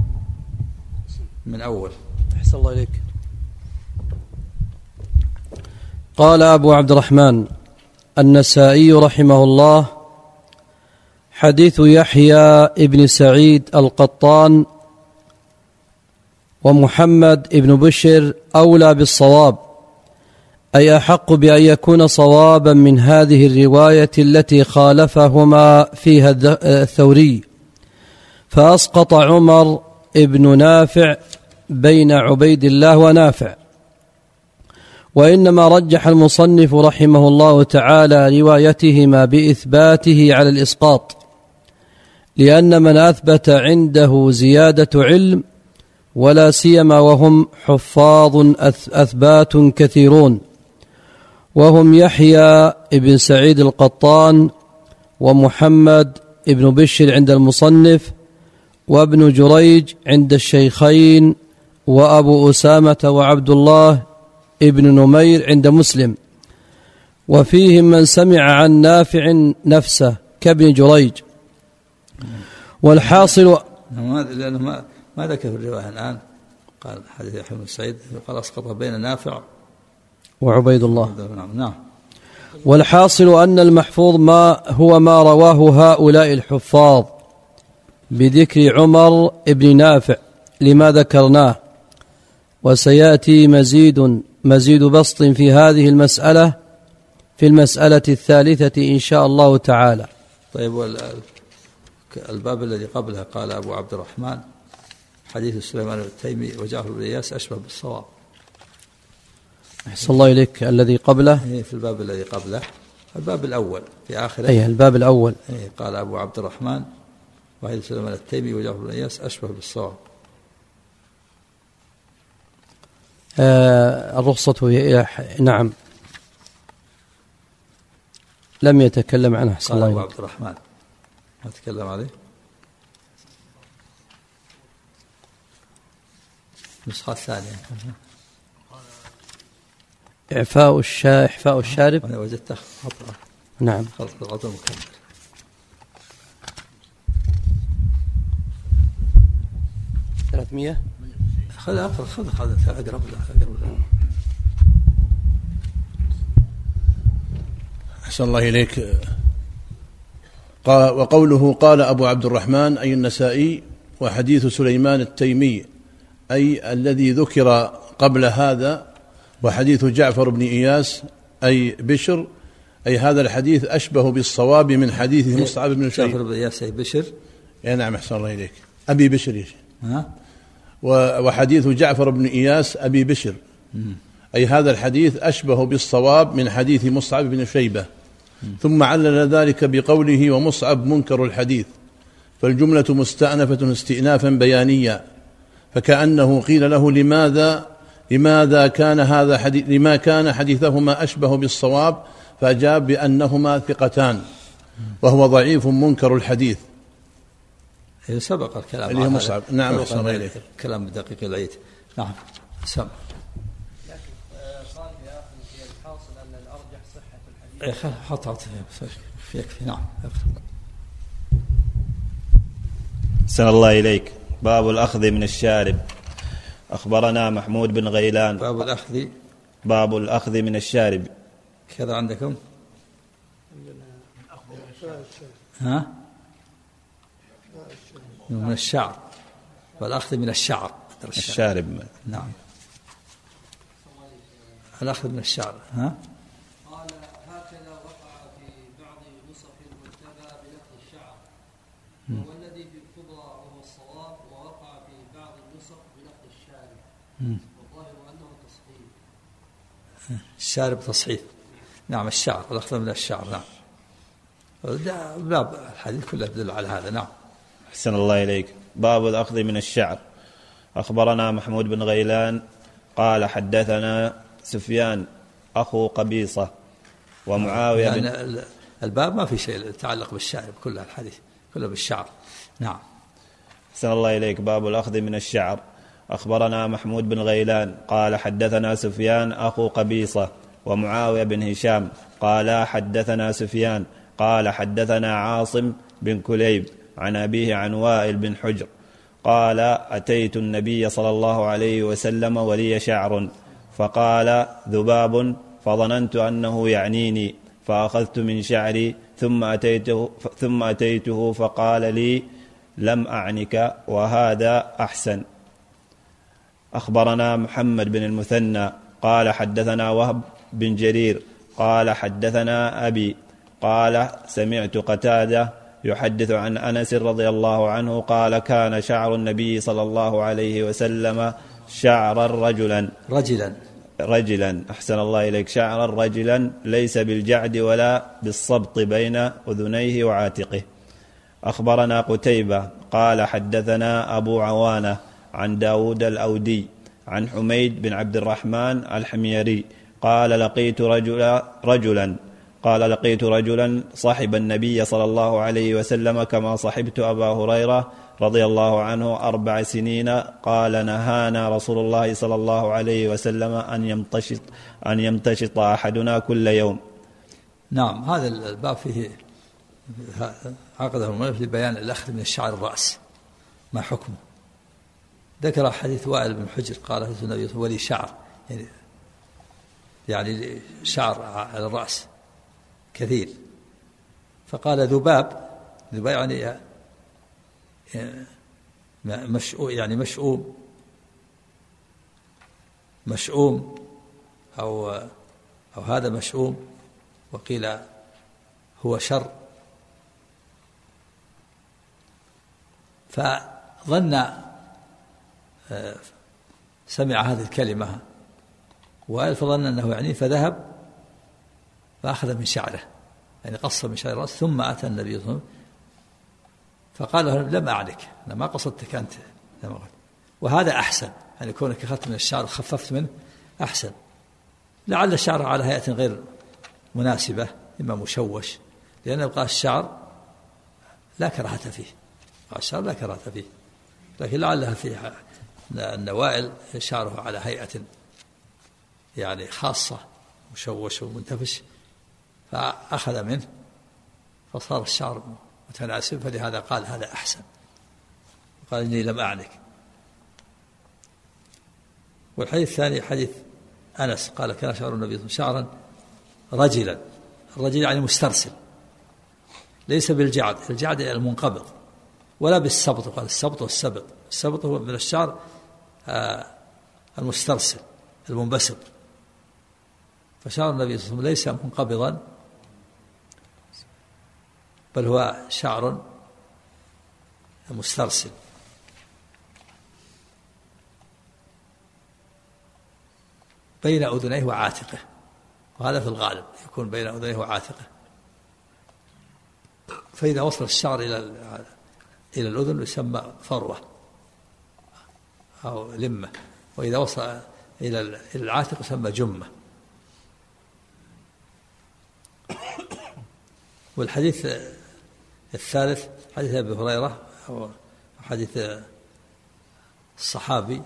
من أول. أحسن الله إليك. قال أبو عبد الرحمن النسائي رحمه الله: حديث يحيى ابن سعيد القطان ومحمد ابن بشر أولى بالصواب، أي أحق بأن يكون صوابا من هذه الرواية التي خالفهما فيها الثوري. فأسقط عمر ابن نافع بين عبيد الله ونافع. وإنما رجح المصنف رحمه الله تعالى روايتهما بإثباته على الإسقاط، لأن من أثبت عنده زيادة علم، ولا سيما وهم حفاظ أثبات كثيرون، وهم يحيى ابن سعيد القطان ومحمد ابن بشر عند المصنف، وابن جريج عند الشيخين، وأبو أسامة وعبد الله ابن نمير عند مسلم. وفيهم من سمع عن نافع نفسه كابن جريج. والحاصل لأنه ما ما ذكر الرواية الآن. قال حديث يحيى بن سعيد قال أسقط بين نافع وعبيد الله. نعم. والحاصل أن المحفوظ ما هو ما رواه هؤلاء الحفاظ بذكر عمر ابن نافع لما ذكرناه، وسيأتي مزيد مزيد بسط في هذه المسألة في المسألة الثالثة إن شاء الله تعالى. طيب، الباب الذي قبله قال أبو عبد الرحمن حديث سليمان التيمي وجعفر بن إياس أشبه بالصواب. أحسن الله إليك. الذي قبله في الباب الذي قبله الباب الأول في آخره. أي الباب الأول. أي قال أبو عبد الرحمن وحيد سليمان التيمي وجعفر بن إياس أشبه بالصواب. آه الرخصة هي نعم لم يتكلم عنها أحسن الله. أبو عبد الرحمن ما تكلم عليه. نسخة ثانية إعفاء الشا إعفاء الشارب. أنا وجدته خطأ. نعم خلط الغطاء مكمل. ثلاثمية. خذ أقرب خذ خذ أقرب أقرب. أحسن الله إليك. وقوله قال أبو عبد الرحمن أي النسائي وحديث سليمان التيمي أي الذي ذكر قبل هذا وحديث جعفر بن إياس أي بشر أي هذا الحديث أشبه بالصواب من حديث مصعب بن شيبة. جعفر بن إياس أي بشر. يا نعم أحسن الله إليك أبي بشر يا شيخ. ها وحديث جعفر بن إياس أبي بشر أي هذا الحديث أشبه بالصواب من حديث مصعب بن شيبة. ثم علل ذلك بقوله ومصعب منكر الحديث فالجملة مستأنفة استئنافا بيانيا فكأنه قيل له لماذا لماذا كان هذا حديث لما كان حديثهما أشبه بالصواب فأجاب بأنهما ثقتان وهو ضعيف منكر الحديث. سبق الكلام اللي هو مصعب. نعم أحسن الله إليك. كلام بدقيق العيد. نعم سمع. قال يا أخي في الحاصل أن الأرجح صحة الحديث. حط حط يكفي. نعم. أحسن الله إليك. باب الأخذ من الشارب. أخبرنا محمود بن غيلان. باب الأخذ. باب الأخذ من الشارب. كذا عندكم؟ ها؟ من الشعر. والأخذ من الشعر. الشارب. نعم. الأخذ من الشعر. ها؟ قال هكذا وقع في بعض نسخ المجتبى بنقل الشعر والذي في الكبرى وهو الصواب ووقع في بعض النسخ بنقل الشارب والظاهر أنه تصحيح. الشارب تصحيح. نعم الشعر والأخذ من الشعر. نعم. باب الحديث كله يدل على هذا. نعم. أحسن الله إليك. باب الأخذ من الشعر. أخبرنا محمود بن غيلان قال حدثنا سفيان أخو قبيصة ومعاوية يعني بن الباب ما في شيء يتعلق بالشعر كله الحديث كله بالشعر. نعم. أحسن الله إليك. باب الأخذ من الشعر. أخبرنا محمود بن غيلان قال حدثنا سفيان أخو قبيصة ومعاوية بن هشام قال حدثنا سفيان قال حدثنا عاصم بن كليب عن أبيه عن وائل بن حجر قال أتيت النبي صلى الله عليه وسلم ولي شعر فقال ذباب فظننت أنه يعنيني فأخذت من شعري ثم أتيته, ثم أتيته فقال لي لم أعنك وهذا أحسن. أخبرنا محمد بن المثنى قال حدثنا وهب بن جرير قال حدثنا أبي قال سمعت قتادة يحدث عن أنس رضي الله عنه قال كان شعر النبي صلى الله عليه وسلم شعرا رجلا رجلا رجلا أحسن الله إليك. شعرا رجلا ليس بالجعد ولا بالصبط بين أذنيه وعاتقه. أخبرنا قتيبة قال حدثنا أبو عوانة عن داود الأودي عن حميد بن عبد الرحمن الحميري قال لقيت رجلا, رجلا قال لقيت رجلا صحب النبي صلى الله عليه وسلم كما صحبت أبا هريرة رضي الله عنه أربع سنين قال نهانا رسول الله صلى الله عليه وسلم أن يمتشط, أن يمتشط أحدنا كل يوم. نعم. هذا الباب فيه عقده المؤلف لبيان الأخذ من الشعر الرأس ما حكمه. ذكر حديث وائل بن حجر قال حديث النبي ولي شعر يعني, يعني شعر على الرأس كثير فقال ذباب ذباب يعني مشؤوم يعني مشؤوم مشؤوم أو أو هذا مشؤوم وقيل هو شر فظن سمع هذه الكلمة وقال فظن أنه يعني فذهب فأخذ من شعره يعني قص من شعر رأسه. ثم أتى النبي صلى الله عليه وسلم فقال له لم أعنك، أنا ما قصدتك أنت، وهذا أحسن، يعني كونك أخذت من الشعر خففت منه أحسن. لعل الشعر على هيئة غير مناسبة، إما مشوش، لأن يبقى الشعر لا كراهة فيه، الشعر لا كراهة فيه، لكن لعلها فيه النوائل شعره على هيئة يعني خاصة مشوش ومنتفش، فأخذ منه فصار الشعر متناسب، فلهذا قال هذا أحسن، قال إني لم أعنك. والحديث الثاني حديث أنس قال كان شعر النبي شعرا رجلا، الرجل يعني مسترسل، ليس بالجعد، الجعد المنقبض، ولا بالسبط، قال السبط والسبط، السبط هو من الشعر المسترسل المنبسط، فشعر النبي صلى الله عليه وسلم ليس منقبضا، بل هو شعر مسترسل. بين أذنيه وعاتقه، وهذا في الغالب يكون بين أذنيه وعاتقه، فإذا وصل الشعر إلى إلى الأذن يسمى فروة أو لمة، وإذا وصل إلى العاتق يسمى جمة. والحديث الثالث حديث أبي هريرة أو حديث الصحابي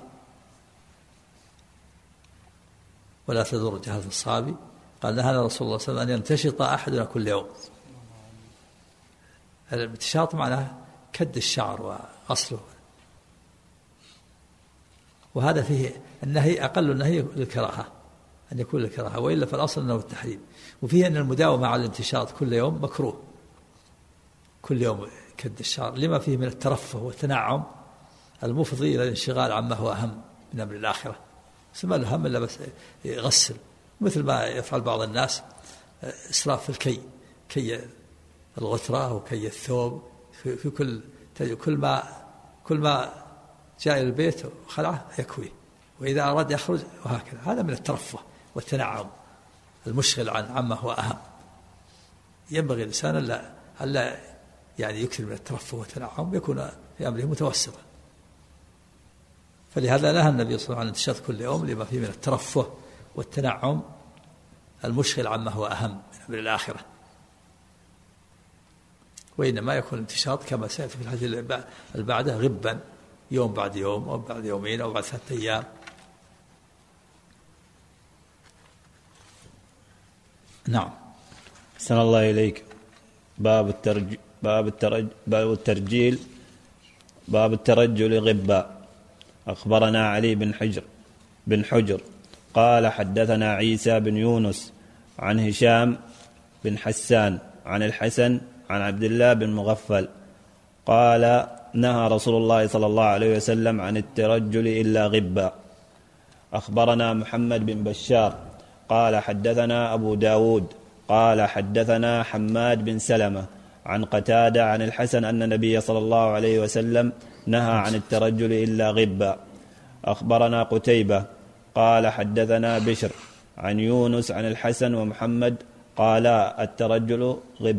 ولا تضر جهاز الصحابي، قال نهانا رسول الله صلى الله عليه وسلم أن ينتشط أحدنا كل يوم. الانتشاط معناه كد الشعر وغسله، وهذا فيه النهي، أقل النهي للكراهة، أن يكون للكراهة، وإلا فالأصل أنه التحريم. وفيه أن المداومة على الانتشاط كل يوم مكروه، كل يوم كد الشعر، لما فيه من الترفه والتنعم المفضي إلى الانشغال عما هو أهم من أمر الآخرة. ما له هم إلا بس يغسل، مثل ما يفعل بعض الناس إسراف في الكي، كي الغترة وكي الثوب، في, في كل كل ما كل ما جاء إلى البيت خلعه يكويه، وإذا أراد يخرج وهكذا. هذا من الترفه والتنعم المشغل عن عما هو أهم. ينبغي الإنسان ألا ألا يعني يكثر من الترفه والتنعم، يكون في أمره متوسطا. فلهذا نهى النبي صلى الله عليه وسلم عن الانتشاط كل يوم لما فيه من الترفه والتنعم المشغل عما هو أهم من أمر الآخرة. وإنما يكون الانتشاط كما سيأتي في الحديث اللي بعده غبا، يوم بعد يوم أو بعد يومين أو بعد ثلاثة أيام. نعم. أحسن الله إليك. باب الترج باب الترج باب الترجيل باب الترجل غبا. أخبرنا علي بن حجر بن حجر قال حدثنا عيسى بن يونس عن هشام بن حسان عن الحسن عن عبد الله بن مغفل قال نهى رسول الله صلى الله عليه وسلم عن الترجل إلا غبا. أخبرنا محمد بن بشار قال حدثنا أبو داود قال حدثنا حماد بن سلمة عن قتادة عن الحسن أن النبي صلى الله عليه وسلم نهى عن الترجل إلا غبا. أخبرنا قتيبة قال حدثنا بشر عن يونس عن الحسن ومحمد قال الترجل غب.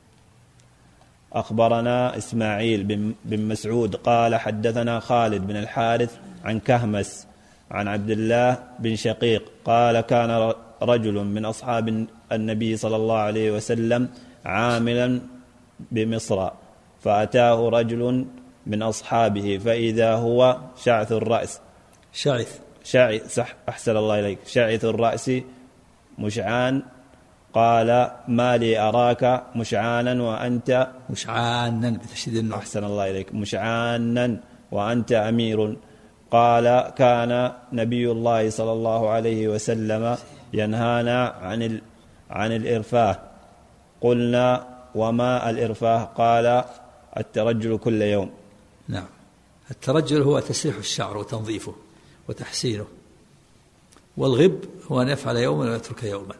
أخبرنا إسماعيل بن مسعود قال حدثنا خالد بن الحارث عن كهمس عن عبد الله بن شقيق قال كان رجل من أصحاب النبي صلى الله عليه وسلم عاملا بمصر، فأتاه رجل من أصحابه فإذا هو شعث الرأس شعث شعث أحسن الله إليك شعث الرأس مشعان، قال ما لي أراك مشعانا وأنت مشعانا بتشديد النون أحسن الله إليك مشعانا وأنت أمير. قال كان نبي الله صلى الله عليه وسلم ينهانا عن ال... عن الإرفاه. قلنا وما الإرفاه؟ قال الترجل كل يوم. نعم، الترجل هو تسريح الشعر وتنظيفه وتحسينه، والغب هو أن يفعل يوما ويترك يوما.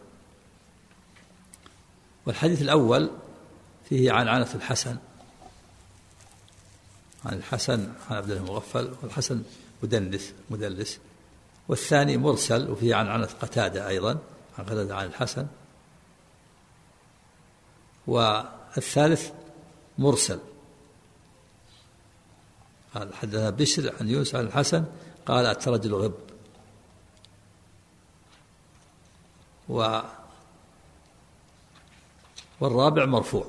والحديث الأول فيه عن عنة الحسن عن الحسن عن عبد الله المغفل، والحسن مدلس مدلس والثاني مرسل وفيه عن عنة قتادة أيضا عن قتادة عن الحسن. والثالث مرسل. قال حدثنا بشر عن يونس عن الحسن قال الترجل غب. و والرابع مرفوع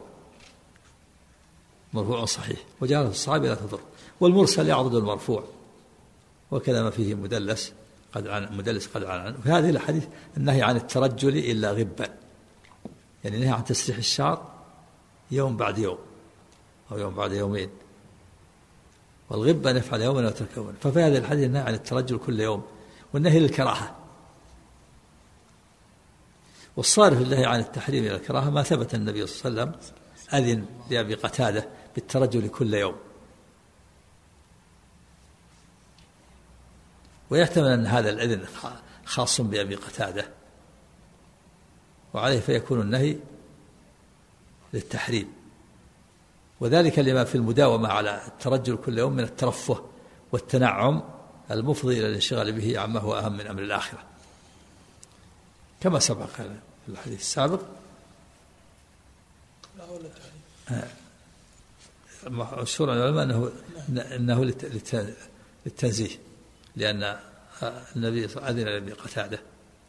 مرفوع صحيح وجاء الصحابي لا تضر. والمرسل يعضد المرفوع وكذا ما فيه مدلس قد عن مدلس قد عن عنه. في هذه الحديث النهي عن الترجل إلا غبا، يعني نهي عن تسريح الشعر يوم بعد يوم أو يوم بعد يومين، والغبة نفعل يوما وترك يوما. ففي هذه الحديث النهي عن الترجل كل يوم والنهي للكراهة. والصارف النهي عن التحريم إلى الكراهة ما ثبت النبي صلى الله عليه وسلم أذن لأبي قتادة بالترجل كل يوم. ويحتمل أن هذا الأذن خاص بأبي قتادة وعليه فيكون النهي للتحريم، وذلك لما في المداومة على الترجل كل يوم من الترفه والتنعم المفضي إلى الانشغال به عما هو أهم من أمر الآخرة، كما سبق في الحديث السابق. مشهور عن العلماء أنه أنه للتنزيه، لأن النبي صلى الله عليه وسلم أذن لأبي قتادة،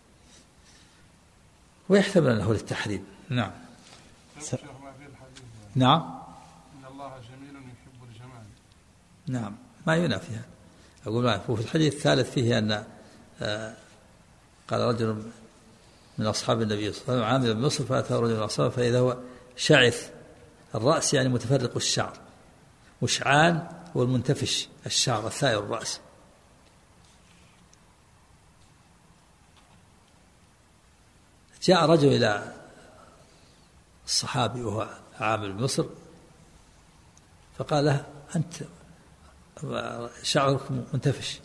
ويحتمل أنه للتحريم. نعم. نعم. إن الله جميل يحب الجمال. نعم ما ينافيها. أقول معك. وفي الحديث الثالث فيه أن قال رجل من أصحاب النبي صلى الله عليه وسلم عامل بن مصر فأتى رجل من أصحابه فإذا هو شعث الرأس يعني متفرق الشعر، مشعان والمنتفش الشعر الثائر الرأس. جاء رجل إلى الصحابي وهو عامل بن مصر فقال له أنت شعرك منتفش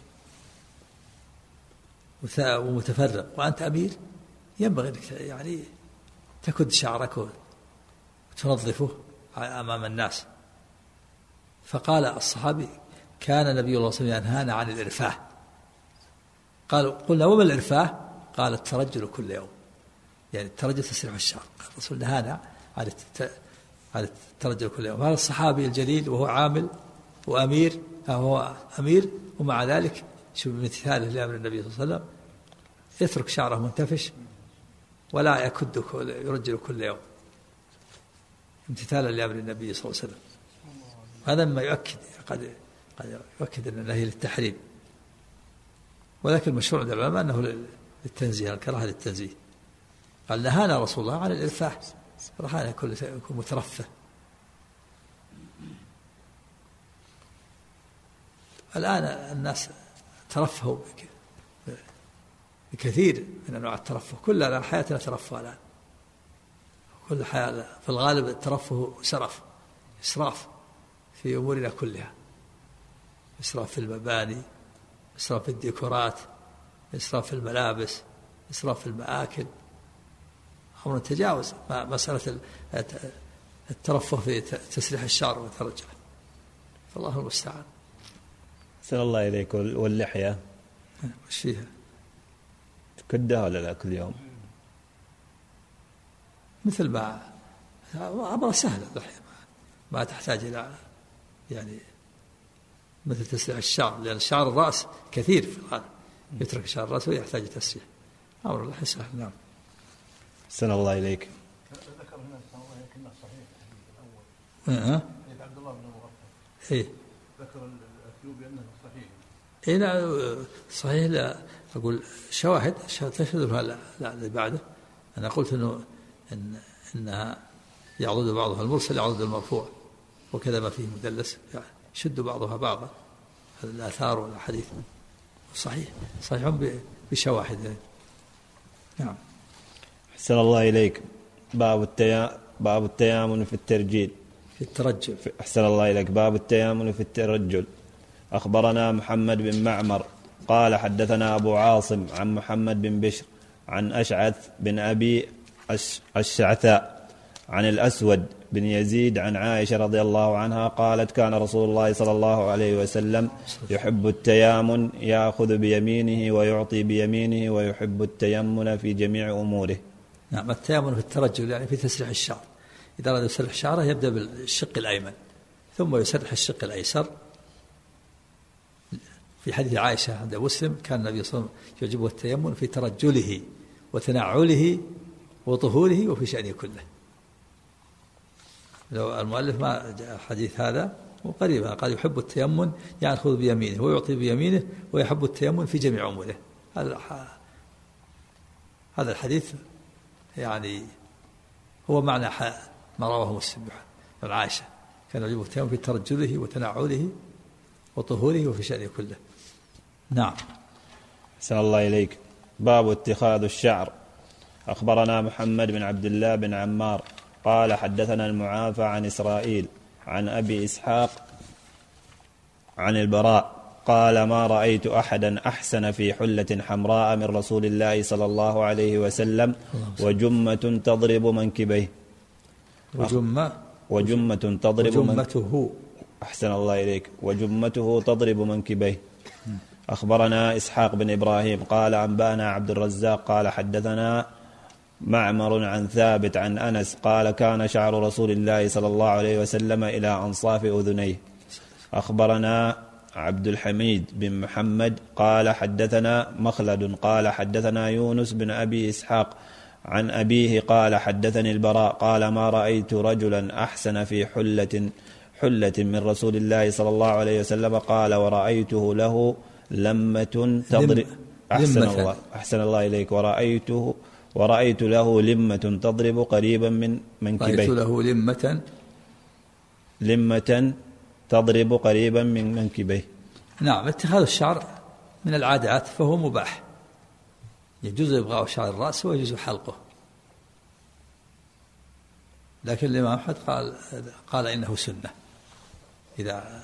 ومتفرق وأنت أمير، ينبغي أنك يعني تكد شعرك وتنظفه أمام الناس. فقال الصحابي كان النبي الله صلى الله عليه وسلم ينهانا عن الإرفاه. قالوا قلنا وما الإرفاه؟ قال الترجل كل يوم، يعني الترجل تسريح الشعر. الرسول نهانا عن على الترجل كل يوم. هذا الصحابي الجليل وهو عامل وأمير، هو أمير ومع ذلك شوف مثاله لأمر النبي صلى الله عليه وسلم يترك شعره منتفش ولا يكد يرجل كل يوم امتثالا لأمر النبي صلى الله عليه وسلم. هذا ما يؤكد قد قد يؤكد أن النهي للتحريم، ولكن المشروع عند العلماء أنه للتنزيه، الكراهة للتنزيه. قال نهانا رسول الله عن الإرفاه، رهانا كل يكون مترفه. الآن الناس ترفهوا بكثير من أنواع الترفه، كل الآن حياتنا ترفه الآن، كل حياة في الغالب الترفه سرف إسراف في أمورنا كلها، إسراف في المباني، إسراف في الديكورات، إسراف في الملابس، إسراف في المآكل، أمر تجاوز مسألة الترفه في تسريح الشعر وترجله، فالله المستعان. أحسن الله إليك. واللحية وش فيها؟ تكدها ولا لا كل يوم؟ مثل ما أمر سهل اللحية، ما تحتاج إلى يعني مثل تسريح الشعر، لأن شعر الرأس كثير في الغالب يترك شعر الرأس ويحتاج تسريح. أمر اللحية سهل. نعم. أحسن الله إليك. ذكر هنا الله يكن صحيح الأول. ها؟ عبد الله بن مغفل. إيه. ذكر الأثيوبي أنه صحيح. إيه نعم صحيح. لا أقول شواهد تشهد لها لا لا بعده. أنا قلت إنه إن إنها يعضد بعضها المرسل يعضد المرفوع، وكذا ما فيه مدلس يعني شد بعضها بعضا. الآثار والحديث صحيح صحيح بشواهد. نعم. أحسن الله إليك. باب التيا باب التيامن في الترجيل في الترجل. أحسن الله إليك. باب التيامن في الترجل. أخبرنا محمد بن معمر قال حدثنا أبو عاصم عن محمد بن بشر عن أشعث بن أبي الشعثاء عن الأسود بن يزيد عن عائشة رضي الله عنها قالت كان رسول الله صلى الله عليه وسلم يحب التيامن، يأخذ بيمينه ويعطي بيمينه، ويحب التيمن في جميع أموره. نعم. التيمن في الترجل يعني في تسريح الشعر، إذا أراد يسرح شعره يبدأ بالشق الأيمن ثم يسرح الشق الأيسر. في حديث عائشة عند مسلم كان النبي صلى الله عليه وسلم يعجبه التيمم في ترجله وتنعله وطهوره وفي شأنه كله. لو المؤلف ما حديث هذا وقريبا قال يحب التيمم يعني يأخذ بيمينه ويعطي بيمينه ويحب التيمم في جميع أموره. هذا هذا الحديث يعني هو معنى ما رواه مسلم عن عائشة كان يعجبه التيمم في ترجله وتنعله وطهوره وفي شأنه كله. نعم. أحسن الله إليك. باب اتخاذ الشعر. أخبرنا محمد بن عبد الله بن عمار قال حدثنا المعافى عن إسرائيل عن أبي إسحاق عن البراء قال ما رأيت أحدا أحسن في حلة حمراء من رسول الله صلى الله عليه وسلم وجمة تضرب منكبيه. وجمة وجمة تضرب وجمته. أحسن الله إليك. وجمته تضرب منكبيه. أخبرنا إسحاق بن إبراهيم قال أنبأنا عبد الرزاق قال حدثنا معمر عن ثابت عن أنس قال كان شعر رسول الله صلى الله عليه وسلم إلى أنصاف أذنيه. أخبرنا عبد الحميد بن محمد قال حدثنا مخلد قال حدثنا يونس بن أبي إسحاق عن أبيه قال حدثني البراء قال ما رأيت رجلا أحسن في حلة حلة من رسول الله صلى الله عليه وسلم قال ورأيته له لمة تضرب أحسن الله أحسن الله إليك. ورأيته ورأيت له لمة تضرب قريبا من منكبيه. رأيت له لمة لمة تضرب قريبا من منكبيه. نعم. اتخاذ الشعر من العادات فهو مباح، يجوز إبغاء شعر الرأس ويجوز حلقه، لكن الإمام أحمد قال قال إنه سنة إذا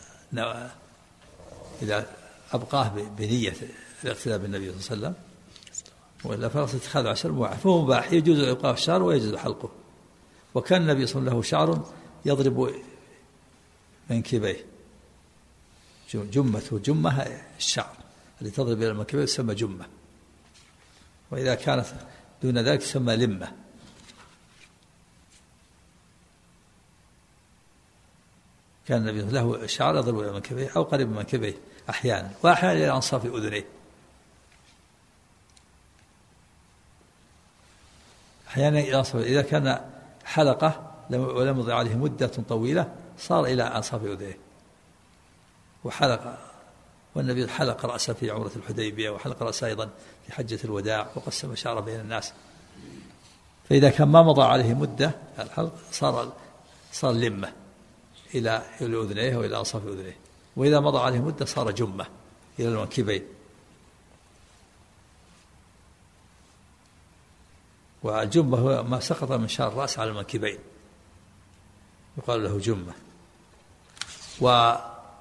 إذا أبقاه بنية الاقتداء بالنبي صلى الله عليه وسلم، وإلا فرص اتخاذ عشر مباح، فهو مباح يجوز إبقاء الشعر ويجوز حلقه. وكان النبي صلى الله عليه وسلم له شعر يضرب منكبيه، جمة وجمة الشعر اللي تضرب إلى المنكبين تسمى جمة، وإذا كانت دون ذلك تسمى لمة. كان النبي له شعر يضرب إلى منكبيه أو قريب من منكبيه أحيانا، وأحيانا إلى أنصاف أذنيه، أحيانا إلى أنصاف. إذا كان حلقة ولم يضع عليه مدة طويلة صار إلى أنصاف أذنيه. وحلق والنبي حلق رأسه في عمرة الحديبية، وحلق رأسه أيضا في حجة الوداع، وقسم شعره بين الناس. فإذا كان ما مضى عليه مدة الحلق صار صار لمة إلى أذنيه وإلى أنصاف أذنيه، وإذا مضى عليه مدة صار جمة إلى المنكبين. والجمة هو ما سقط من شعر الرأس على المنكبين يقال له جمة. و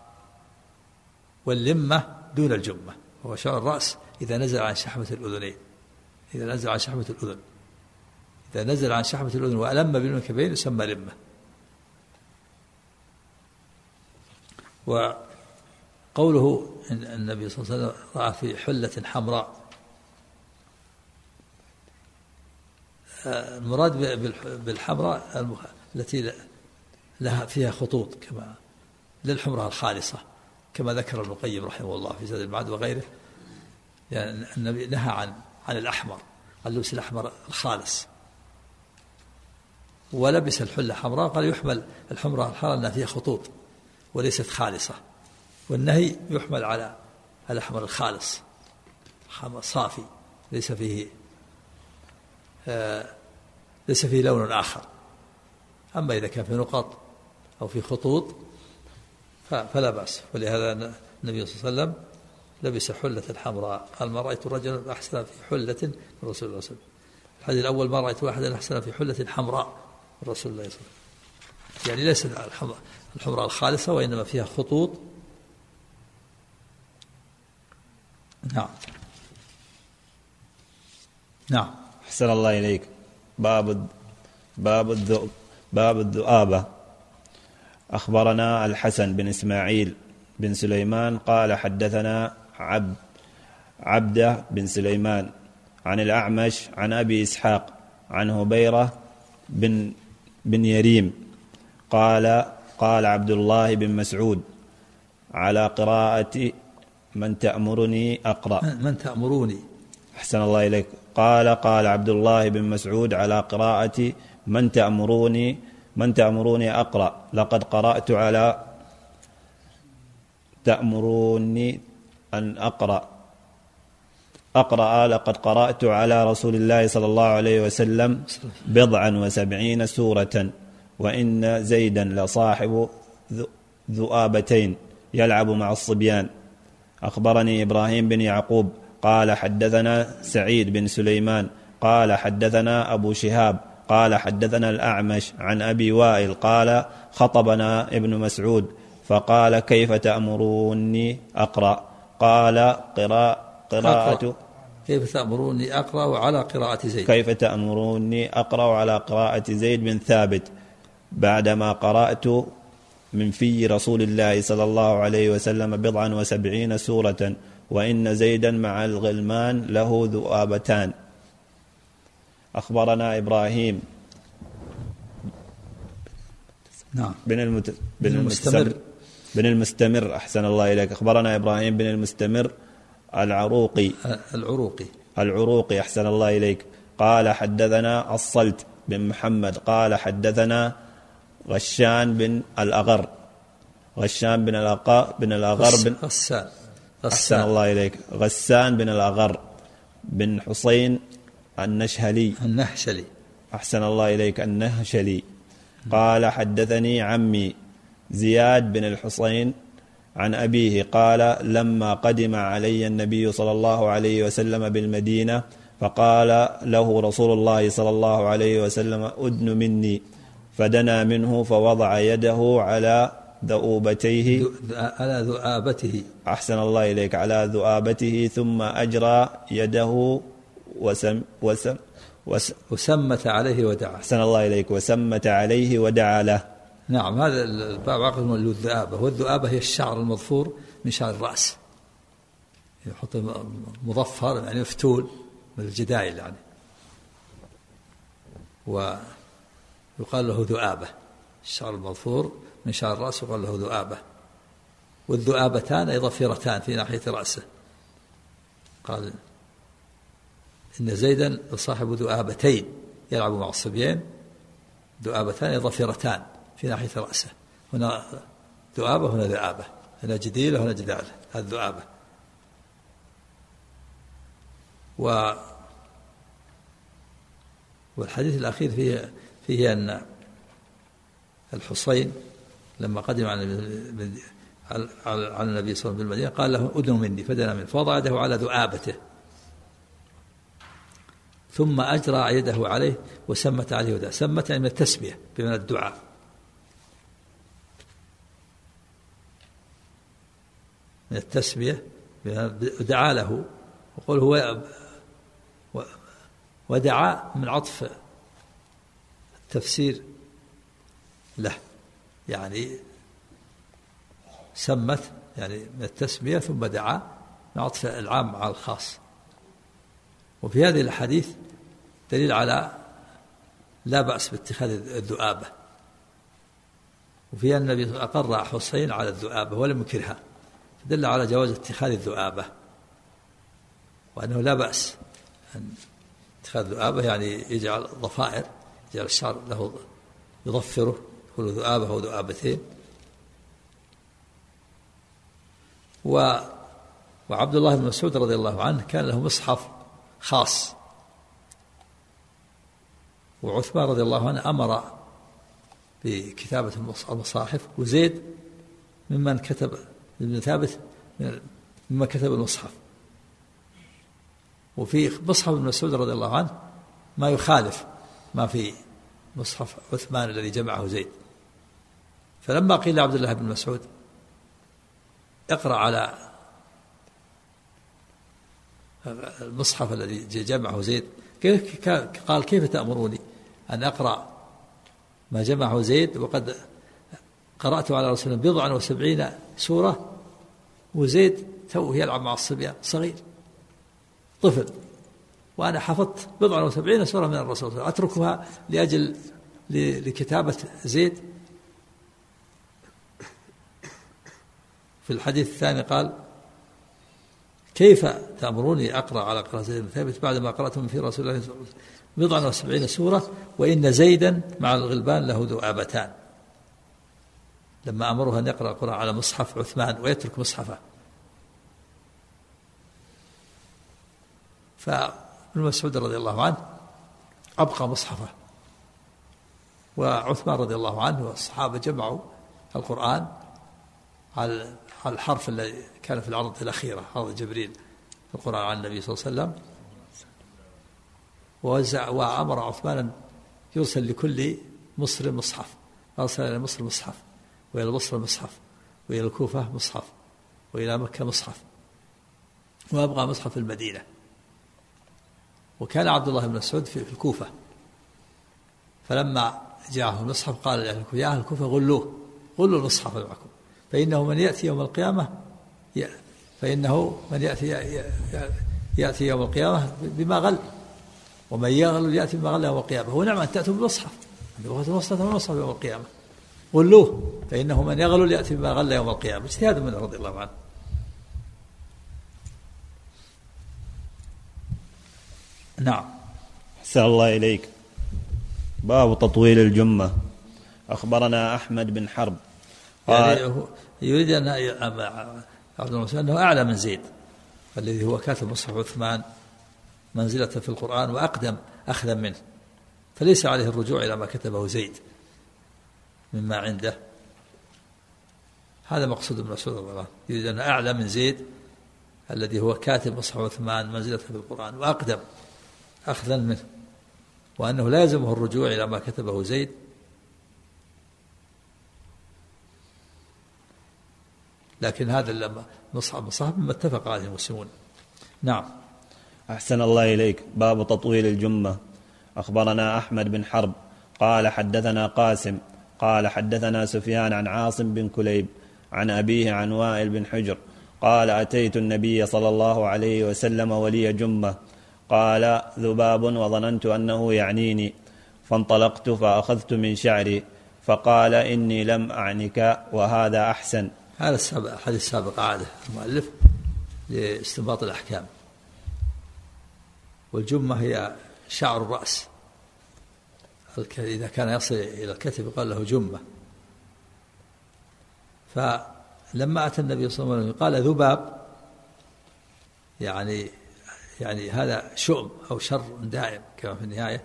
واللمة دون الجمة هو شعر الرأس إذا نزل عن شحمة الأذنين، إذا نزل عن شحمة الأذن إذا نزل عن شحمة الأذن وألم بالمنكبين يسمى لمة. وقوله إن النبي صلى الله عليه وسلم رأى في حلة حمراء، المراد بالحمراء التي لها فيها خطوط كما للحمراء الخالصة كما ذكر ابن القيم رحمه الله في زاد المعاد وغيره. يعني النبي نهى عن عن الأحمر، قال لبس الأحمر الخالص، ولبس الحلة حمراء قال يحمل الحمراء الحمراء أنها فيها خطوط وليست خالصة، والنهي يحمل على الأحمر الخالص صافي ليس فيه آه ليس فيه لون آخر. أما إذا كان في نقط أو في خطوط فلا بأس. ولهذا النبي صلى الله عليه وسلم لبس حلة حمراء، قال ما رأيت رجلا أحسن في حلة من رسول الله صلى الله عليه وسلم. الحديث الأول ما رأيت أحدا أحسن في حلة حمراء من رسول الله صلى الله عليه وسلم، يعني ليست الحمراء الخالصة وإنما فيها خطوط. نعم نعم. أحسن الله إليك. باب باب الذؤب باب الذؤابة. أخبرنا الحسن بن إسماعيل بن سليمان قال حدثنا عبد عبده بن سليمان عن الأعمش عن أبي إسحاق عن هبيرة بن بن يريم قال قال عبد الله بن مسعود على قراءة من تأمرني أقرأ. من تأمروني. أحسن الله إليك. قال قال عبد الله بن مسعود على قراءة من تأمروني من تأمروني أقرأ لقد قرأت على تأمروني أن أقرأ أقرأ لقد قرأت على رسول الله صلى الله عليه وسلم بضعا وسبعين سورة وإن زيدا لصاحب ذؤابتين يلعب مع الصبيان. أخبرني إبراهيم بن يعقوب قال حدثنا سعيد بن سليمان قال حدثنا أبو شهاب قال حدثنا الأعمش عن أبي وائل قال خطبنا ابن مسعود فقال كيف تأمروني أقرأ قال قراءة قراءة كيف تأمروني أقرأ وعلى قراءة زيد كيف تأمروني أقرأ على قراءة زيد بن ثابت بعدما قرأت من في رسول الله صلى الله عليه وسلم بضعا وسبعين سورة وإن زيدا مع الغلمان له ذؤابتان. أخبرنا إبراهيم نعم بن, المت... بن المستمر بن المستمر أحسن الله إليك. أخبرنا إبراهيم بن المستمر العروقي العروقي العروقي أحسن الله إليك قال حدثنا الصلت بن محمد قال حدثنا غشان بن الأغر غشان بن الأغر بن الأغر بن غسان أحسن الله إليك غسان بن الأغر بن حسين النشهلي النهشلي أحسن الله إليك النهشلي قال حدثني عمي زياد بن الحسين عن أبيه قال لما قدم علي النبي صلى الله عليه وسلم بالمدينة فقال له رسول الله صلى الله عليه وسلم أدن مني فدنا منه فوضع يده على ذؤابتيه على ذؤابته أحسن الله إليك على ذؤابته ثم أجرى يده وسم وسم وس وسمت عليه ودعا. أحسن الله إليك وسمت عليه ودعا له. نعم هذا الباب عقد من الذؤابة والذؤابة هي الشعر المظفور من شعر الرأس يحط مظفر يعني مفتول من الجدايل يعني ويقال له ذؤابة الشعر المظفور من شعر الرأس يقال له ذؤابة والذؤابتان أي ضفيرتان في ناحية رأسه. قال إن زيدا صاحب ذؤابتين يلعب مع الصبيان ذؤابتان أي ضفيرتان في ناحية رأسه هنا ذؤابة هنا ذؤابة هنا جديلة هنا جدالة هذا ذؤابة. و والحديث الأخير فيه فيه أن الحصين لما قدم على على النبي صلى الله عليه وسلم بالمدينة قال له أدن مني فدنا منه فوضع يده على ذؤابته ثم أجرى يده عليه وسمت عليه ودعا. سمت من التسمية بمعنى الدعاء من التسمية ودعا له وقال هو ودعا من عطف التفسير له يعني سمت يعني من التسمية ثم دعا من عطف العام على الخاص. وفي هذه الحديث دليل على لا بأس باتخاذ الذؤابة وفيها النبي أقر حسين على الذؤابة ولم ينكرها دل على جواز اتخاذ الذؤابة وأنه لا بأس أن اتخاذ الذؤابة يعني يجعل ضفائر يجعل الشعر له يضفره يقول ذؤابة أو ذؤابتين. و وعبد الله بن مسعود رضي الله عنه كان له مصحف خاص وعثمان رضي الله عنه أمر بكتابة المصاحف وزيد ممن كتب ابن ثابت مما كتب المصحف. وفي مصحف ابن مسعود رضي الله عنه ما يخالف ما في مصحف عثمان الذي جمعه زيد. فلما قيل لعبد الله بن مسعود اقرأ على المصحف الذي جمعه زيد قال كيف تأمروني أن أقرأ ما جمعه زيد وقد قرأت على رسول الله بضعا وسبعين سورة وزيد توه يلعب مع الصبيان صغير طفل وأنا حفظت بضعا وسبعين سورة من الرسول صلى الله عليه وسلم أتركها لأجل لكتابة زيد. في الحديث الثاني قال كيف تأمروني أقرأ على قراءة زيد بن ثابت بعدما قرأتم في رسول الله صلى الله عليه وسلم بضعا وسبعين سورة وإن زيدا مع الغلبان له ذؤابتان، لما أمره أن يقرأ القرآن على مصحف عثمان ويترك مصحفه. فابن مسعود رضي الله عنه أبقى مصحفه، وعثمان رضي الله عنه والصحابة جمعوا القرآن على الحرف الذي كان في العرض الأخيرة، عرض جبريل القرآن على النبي صلى الله عليه وسلم، ووزع وأمر عثمان يرسل لكل مصر مصحف، أرسل إلى مصر مصحف، وإلى البصرة مصحف، وإلى الكوفة مصحف، وإلى مكة مصحف، وأبقى مصحف المدينة. وكان عبد الله بن مسعود في الكوفة، فلما جاءه المصحف قال لأهل الكوفة يا أهل الكوفة غلوه، غلوا المصحف معكم، فإنه من يأتي يوم القيامة فإنه من يأتي يأتي يوم القيامة بما غل، ومن يغل يأتي بما غل يوم القيامة. هو نعم أن تأتوا بالمصحف، المصحف المصحف يوم القيامة، غلوه فإنه من يغل يأتي بما غل يوم القيامة. اجتهاد منه رضي الله عنه. نعم. أحسن الله إليك. باب تطويل الجمة. أخبرنا أحمد بن حرب قال يعني يريد أن عبد الله أنه أعلى من زيد الذي هو كاتب مصحف عثمان منزلة في القرآن وأقدم أخذا منه، فليس عليه الرجوع إلى ما كتبه زيد مما عنده. هذا مقصود ابن مسعود رضي الله عنه، يريد أن أعلى من زيد الذي هو كاتب مصحف عثمان منزلة في القرآن وأقدم أخذا منه، وأنه لا يلزمه الرجوع إلى ما كتبه زيد. لكن هذا مصحف مصحف مما اتفق عليه المسلمون. نعم. أحسن الله إليك. باب تطويل الجمة. أخبرنا أحمد بن حرب قال حدثنا قاسم قال حدثنا سفيان عن عاصم بن كليب عن أبيه عن وائل بن حجر قال أتيت النبي صلى الله عليه وسلم ولي جمة قال ذباب وظننت أنه يعنيني فانطلقت فأخذت من شعري فقال إني لم أعنك وهذا أحسن. هذا السابق الحديث السابق عادة المؤلف لاستنباط الأحكام. والجمة هي شعر الرأس، إذا كان يصل إلى الكتف يقال له جمة. فلما أتى النبي صلى الله عليه وسلم قال ذباب، يعني يعني هذا شؤم أو شر دائم كما في النهاية،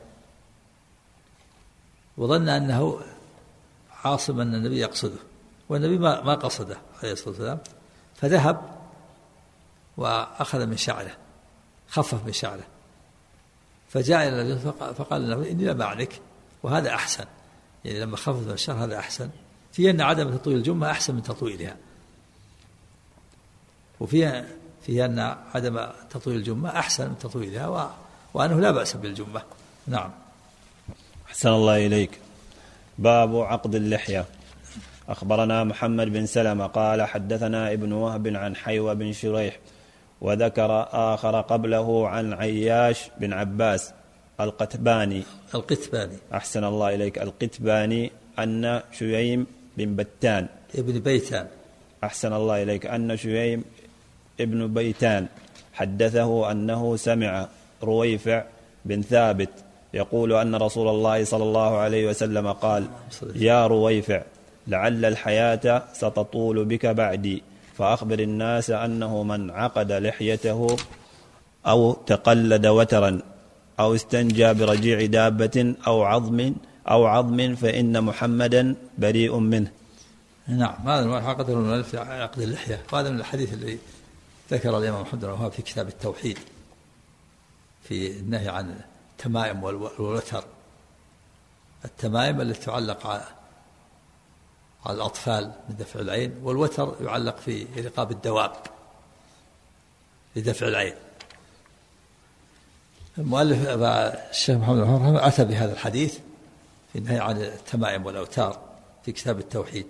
وظن أنه عاصم أن النبي يقصده، والنبي ما ما قصده عليه الصلاة والسلام، فذهب وأخذ من شعره، خفف من شعره، فجاء إلى النبي فقال له إني لم أعنك وهذا أحسن. يعني لما خفف من الشعر هذا أحسن، في أن عدم تطويل الجمة أحسن من تطويلها، وفي في أن عدم تطويل الجمة أحسن من تطويلها، و... وأنه لا بأس بالجمة. نعم. أحسن الله إليك. باب عقد اللحية. أخبرنا محمد بن سلمة قال حدثنا ابن وهب عن حيوى بن شريح وذكر آخر قبله عن عياش بن عباس القتباني القتباني أحسن الله إليك القتباني أن شييم بن بتان ابن بيتان أحسن الله إليك أن شييم ابن بيتان حدثه أنه سمع رويفع بن ثابت يقول أن رسول الله صلى الله عليه وسلم قال يا رويفع لعل الحياة ستطول بك بعدي فأخبر الناس أنه من عقد لحيته أو تقلد وترا أو استنجى برجيع دابة أو عظم أو عظم فإن محمدا بريء منه. نعم. هذا ما عقده المؤلف في عقد اللحية، وهذا من الحديث الذي ذكر الإمام محمد بن الوهاب في كتاب التوحيد في النهي عن التمائم والوتر. التمائم التي تعلق على على الأطفال من دفع العين، والوتر يعلق في رقاب الدواب لدفع العين. المؤلف الشيخ محمد بن الوهاب أتى بهذا الحديث في النهي عن التمائم والأوتار في كتاب التوحيد.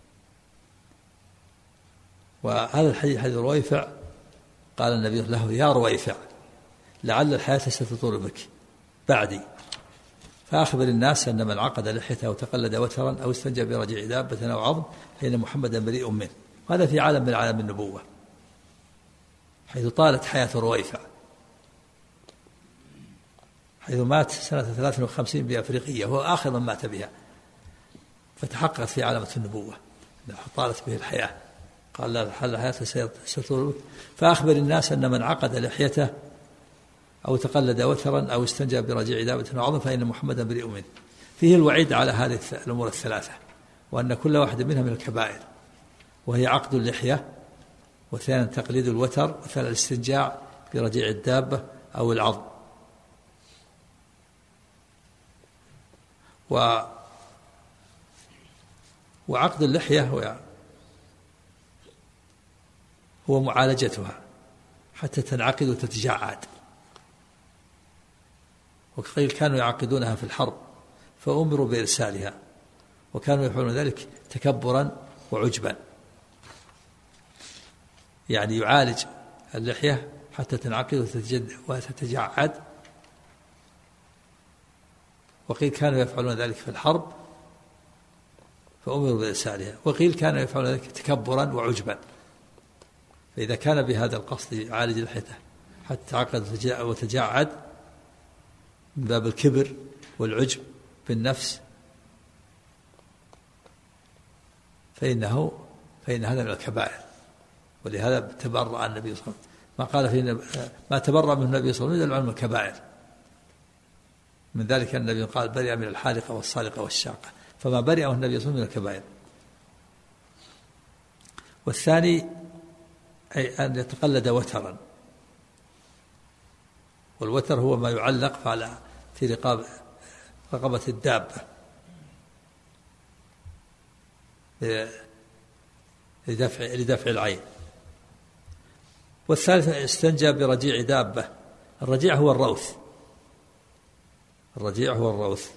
وهذا الحديث حديث رويفع قال النبي له يا رويفع لعل الحياة ستطول بك بعدي فأخبر الناس أن من عقد لحيته وتقلد وترا أو استنجى برجيع دابة أو عظم فإن محمدا بريء منه. هذا في عالم من عالم النبوة، حيث طالت حياة رويفع، حيث مات سنة ثلاث وخمسين بأفريقية، وهو آخر من مات بها، فتحققت في علامة النبوة، طالت به الحياة. قال لا حل حياته ستطول. فأخبر الناس أن من عقد لحيته أو تقلد وترا أو استنجى برجيع دابة أو عظم فإن محمدا بريء منه. فيه الوعيد على هذه الأمور الثلاثة، وأن كل واحد منها من الكبائر، وهي عقد اللحية، وثانيا تقليد الوتر، وثالثا الاستنجاع برجيع الدابة أو العظم. و وعقد اللحية هو هو معالجتها حتى تنعقد وتتجعد. وقيل كانوا يعقدونها في الحرب فأمروا بإرسالها، وكانوا يفعلون ذلك تكبرا وعجبا، يعني يعالج اللحية حتى تنعقد وتتجعد. وقيل كانوا يفعلون ذلك في الحرب فأمروا بإرسالها، وقيل كانوا يفعلون ذلك تكبرا وعجبا. فإذا كان بهذا القصد يعالج لحيته حتى تعقد وتجعد من باب الكبر والعجب بالنفس، فإنه فإن هذا من الكبائر. ولهذا تبرأ النبي صلى الله عليه وسلم، ما قال في ما تبرأ من النبي صلى الله عليه وسلم يدل على الكبائر. من ذلك النبي قال برئ من الحالقة والصالقة والشاقة، فما برئ من النبي صلى الله عليه وسلم من الكبائر. والثاني أي أن يتقلد وترا، والوتر هو ما يعلق على في رقاب رقبة الدابة لدفع لدفع العين. والثالث استنجى برجيع دابة. الرجيع هو الروث، الرجيع هو الروث.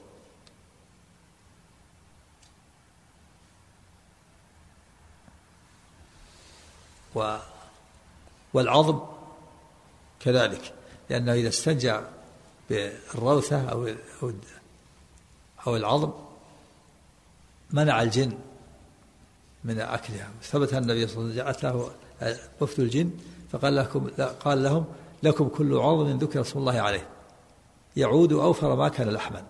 و والعظم كذلك، لأنه إذا استنجى بالروثة أو أو العظم منع الجن من أكلها. ثبت النبي صلى الله عليه وسلم له وفد الجن فقال لكم قال لهم لكم كل عظم ذكر اسم الله عليه يعود أوفر ما كان لحما،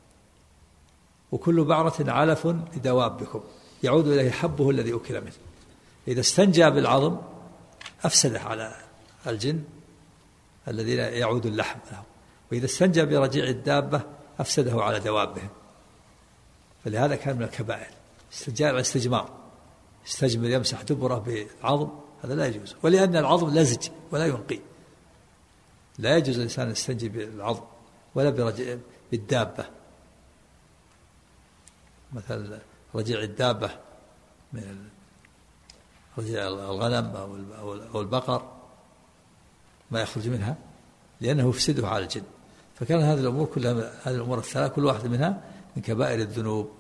وكل بعرة علف لدوابكم يعود إليه حبه الذي أكل منه. إذا استنجى بالعظم أفسده على الجن الذين يعود اللحم له، وإذا استنجى برجيع الدابة أفسده على دوابهم. فلهذا كان من الكبائر استنجاء الاستجمار، يستجمر يمسح دبره بالعظم، هذا لا يجوز. ولأن العظم لزج ولا ينقي، لا يجوز الإنسان يستنجي بالعظم ولا برجيع بالدابة. مثل رجيع الدابة من رجيع الغنم أو البقر ما يخرج منها، لأنه يفسده على الجن. فكان هذه الأمور كلها، هذه الأمور الثلاث كل واحد منها من كبائر الذنوب،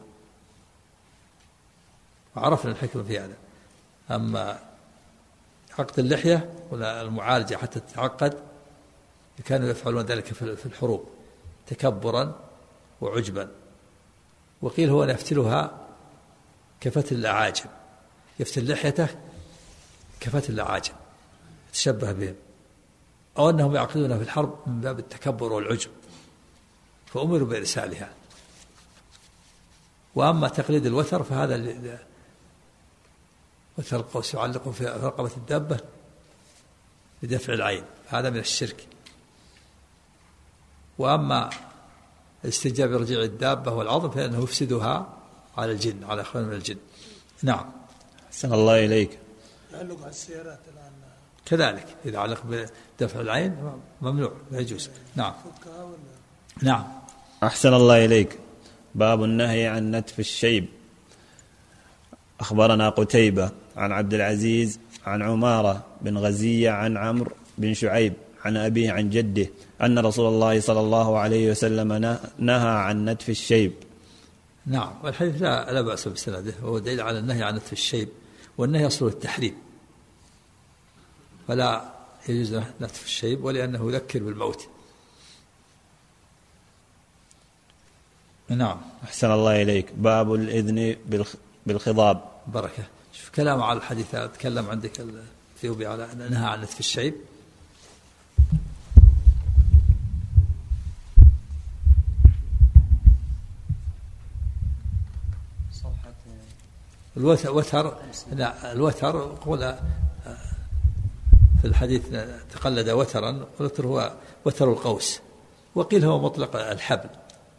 وعرفنا الحكمة في هذا. أما عقد اللحية ولا المعالجة حتى تتعقد كانوا يفعلون ذلك في الحروب تكبرا وعجبا. وقيل هو أن يفتلها كفتل الأعاجم، يفتل لحيته كفتل الأعاجم يتشبه بهم، أو أنهم يعقدونها في الحرب من باب التكبر والعجب فأمروا بإرسالها. وأما تقليد الوتر فهذا وتر القوس يعلق في رقبة الدابة لدفع العين، هذا من الشرك. وأما الاستنجاء برجيع الدابة والعظم فإنه يفسدها على الجن، على أخوان من الجن. نعم. أحسن الله إليك. يعلق على السيارات الآن كذلك إذا علق بدفع العين ممنوع، لا يجوز. نعم. نعم. أحسن الله إليك. باب النهي عن نتف الشيب. أخبرنا قتيبة عن عبد العزيز عن عمارة بن غزية عن عمرو بن شعيب عن أبيه عن جده أن رسول الله صلى الله عليه وسلم نهى عن نتف الشيب. نعم. والحديث لا, لا بأس بسنده، وهو دليل على النهي عن نتف الشيب، والنهي يصل التحريم، فلا يجوز نتف الشيب ولأنه يذكر بالموت. نعم. أحسن الله إليك. باب الإذن بالخ... بالخضاب. بركة. شوف كلام على الحديث، تكلم عندك الثيوبي على نهى عن نتف الشيب. الوتر وتر لا الوتر قول في الحديث تقلد وترا، الوتر هو وتر القوس، وقيل هو مطلق الحبل،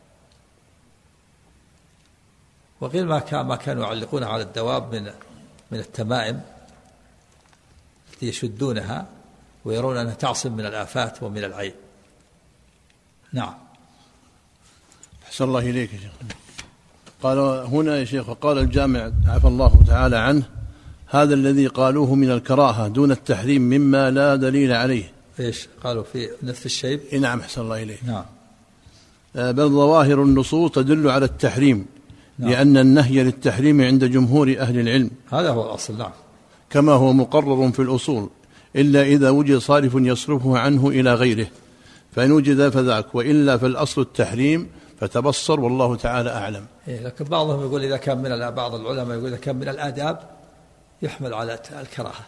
وقيل ما كان ما كانوا يعلقونها على الدواب من من التمائم التي يشدونها ويرون أنها تعصم من الآفات ومن العيب. نعم. أحسن الله إليك يا شيخ. قال هنا يا شيخ، وقال الجامع عفى الله تعالى عنه: هذا الذي قالوه من الكراهة دون التحريم مما لا دليل عليه. إيش قالوا في نتف الشيب؟ نعم أحسن الله إليك. نعم. بل ظواهر النصوص تدل على التحريم. نعم. لأن النهي للتحريم عند جمهور أهل العلم، هذا هو الأصل. نعم. كما هو مقرر في الأصول، إلا إذا وجد صارف يصرفه عنه إلى غيره، فإن وجد فذاك، وإلا فالأصل التحريم، فتبصر والله تعالى أعلم. إيه، لكن بعضهم يقول إذا كان من بعض العلماء يقول إذا كان من الآداب يحمل على الكراهة،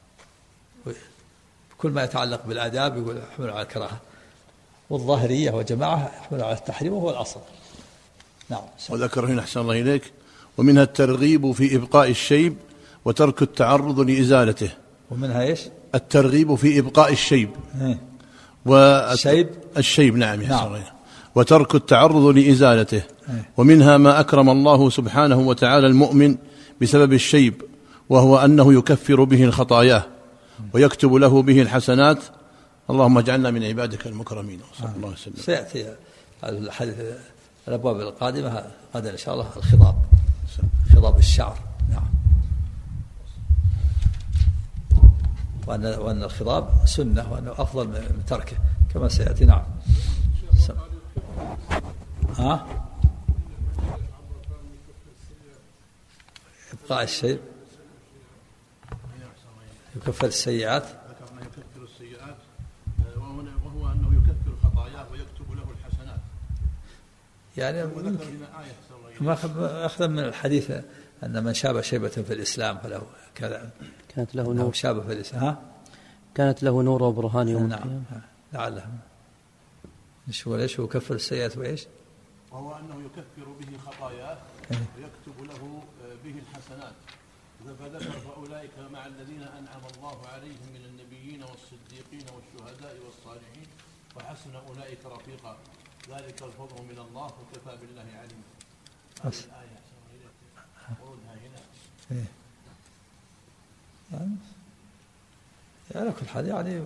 كل ما يتعلق بالآداب يقول يحمل على الكراهة، والظاهرية وجماعة يحمل على التحريم وهو الأصل. نعم. وذكر هنا أحسن الله إليك: ومنها الترغيب في إبقاء الشيب وترك التعرض لإزالته. ومنها إيش؟ الترغيب في إبقاء الشيب. إيه. والشيب الشيب نعم يا نعم. وترك التعرض لإزالته. إيه. ومنها ما أكرم الله سبحانه وتعالى المؤمن بسبب الشيب، وهو أنه يكفر به الخطاياه ويكتب له به الحسنات. اللهم اجعلنا من عبادك المكرمين. صلى الله عليه وسلم. سيأتي الحديث الأبواب القادمة غدا إن شاء الله الخضاب، خضاب الشعر. نعم. وأن وأن الخضاب سنة وأنه أفضل من تركه كما سيأتي. نعم. ها؟ إبقاء الشيء يكفر السيئات. ذكرنا يكفر السيئات، وهو أنه يكفر خطاياه ويكتب له الحسنات. يعني ما أخذ من الحديث أن من شاب شيبة في الإسلام فله كذا، كانت له نور شاب في الإسلام. ها؟ كانت له نور وبرهان يوم القيامة. نعم. لعله مش هو ليش هو كفر السيئات وإيش؟ وهو أنه يكفر به خطاياه ويكتب له به الحسنات. فذكر: فأولئك مع الذين أنعم الله عليهم من النبيين والصديقين والشهداء والصالحين وحسن أولئك رفيقا، ذلك الفضل من الله وكفى بالله عليما. هذه الآية ورودها هنا. يعني على كل حال يعني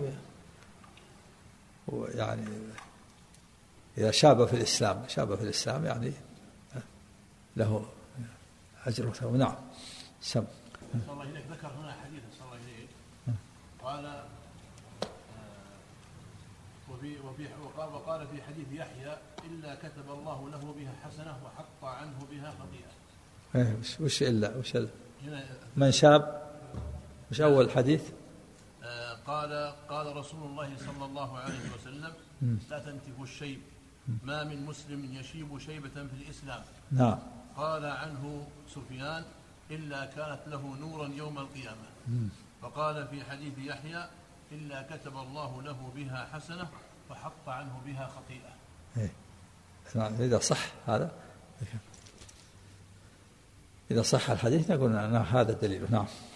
يعني إذا شاب في الإسلام شاب في الإسلام يعني له أجر وثواب. نعم. سم. صلى الله إليك. ذكر هنا حديث صلى الله إليك قال وفي وفي وقال, وقال في حديث يحيى: إلا كتب الله له بها حسنة وحط عنه بها خطيئة. إيه وش وش إلا وش إلا من شاب مش أول حديث؟ آه قال قال رسول الله صلى الله عليه وسلم: لا تنتف الشيب، ما من مسلم يشيب شيبة في الإسلام. نعم. قال عنه سفيان: إلا كانت له نورا يوم القيامة. فقال في حديث يحيى: إلا كتب الله له بها حسنة وحط عنه بها خطيئة. إيه. إذا صح هذا، إذا صح الحديث نقول أن هذا دليل. نعم.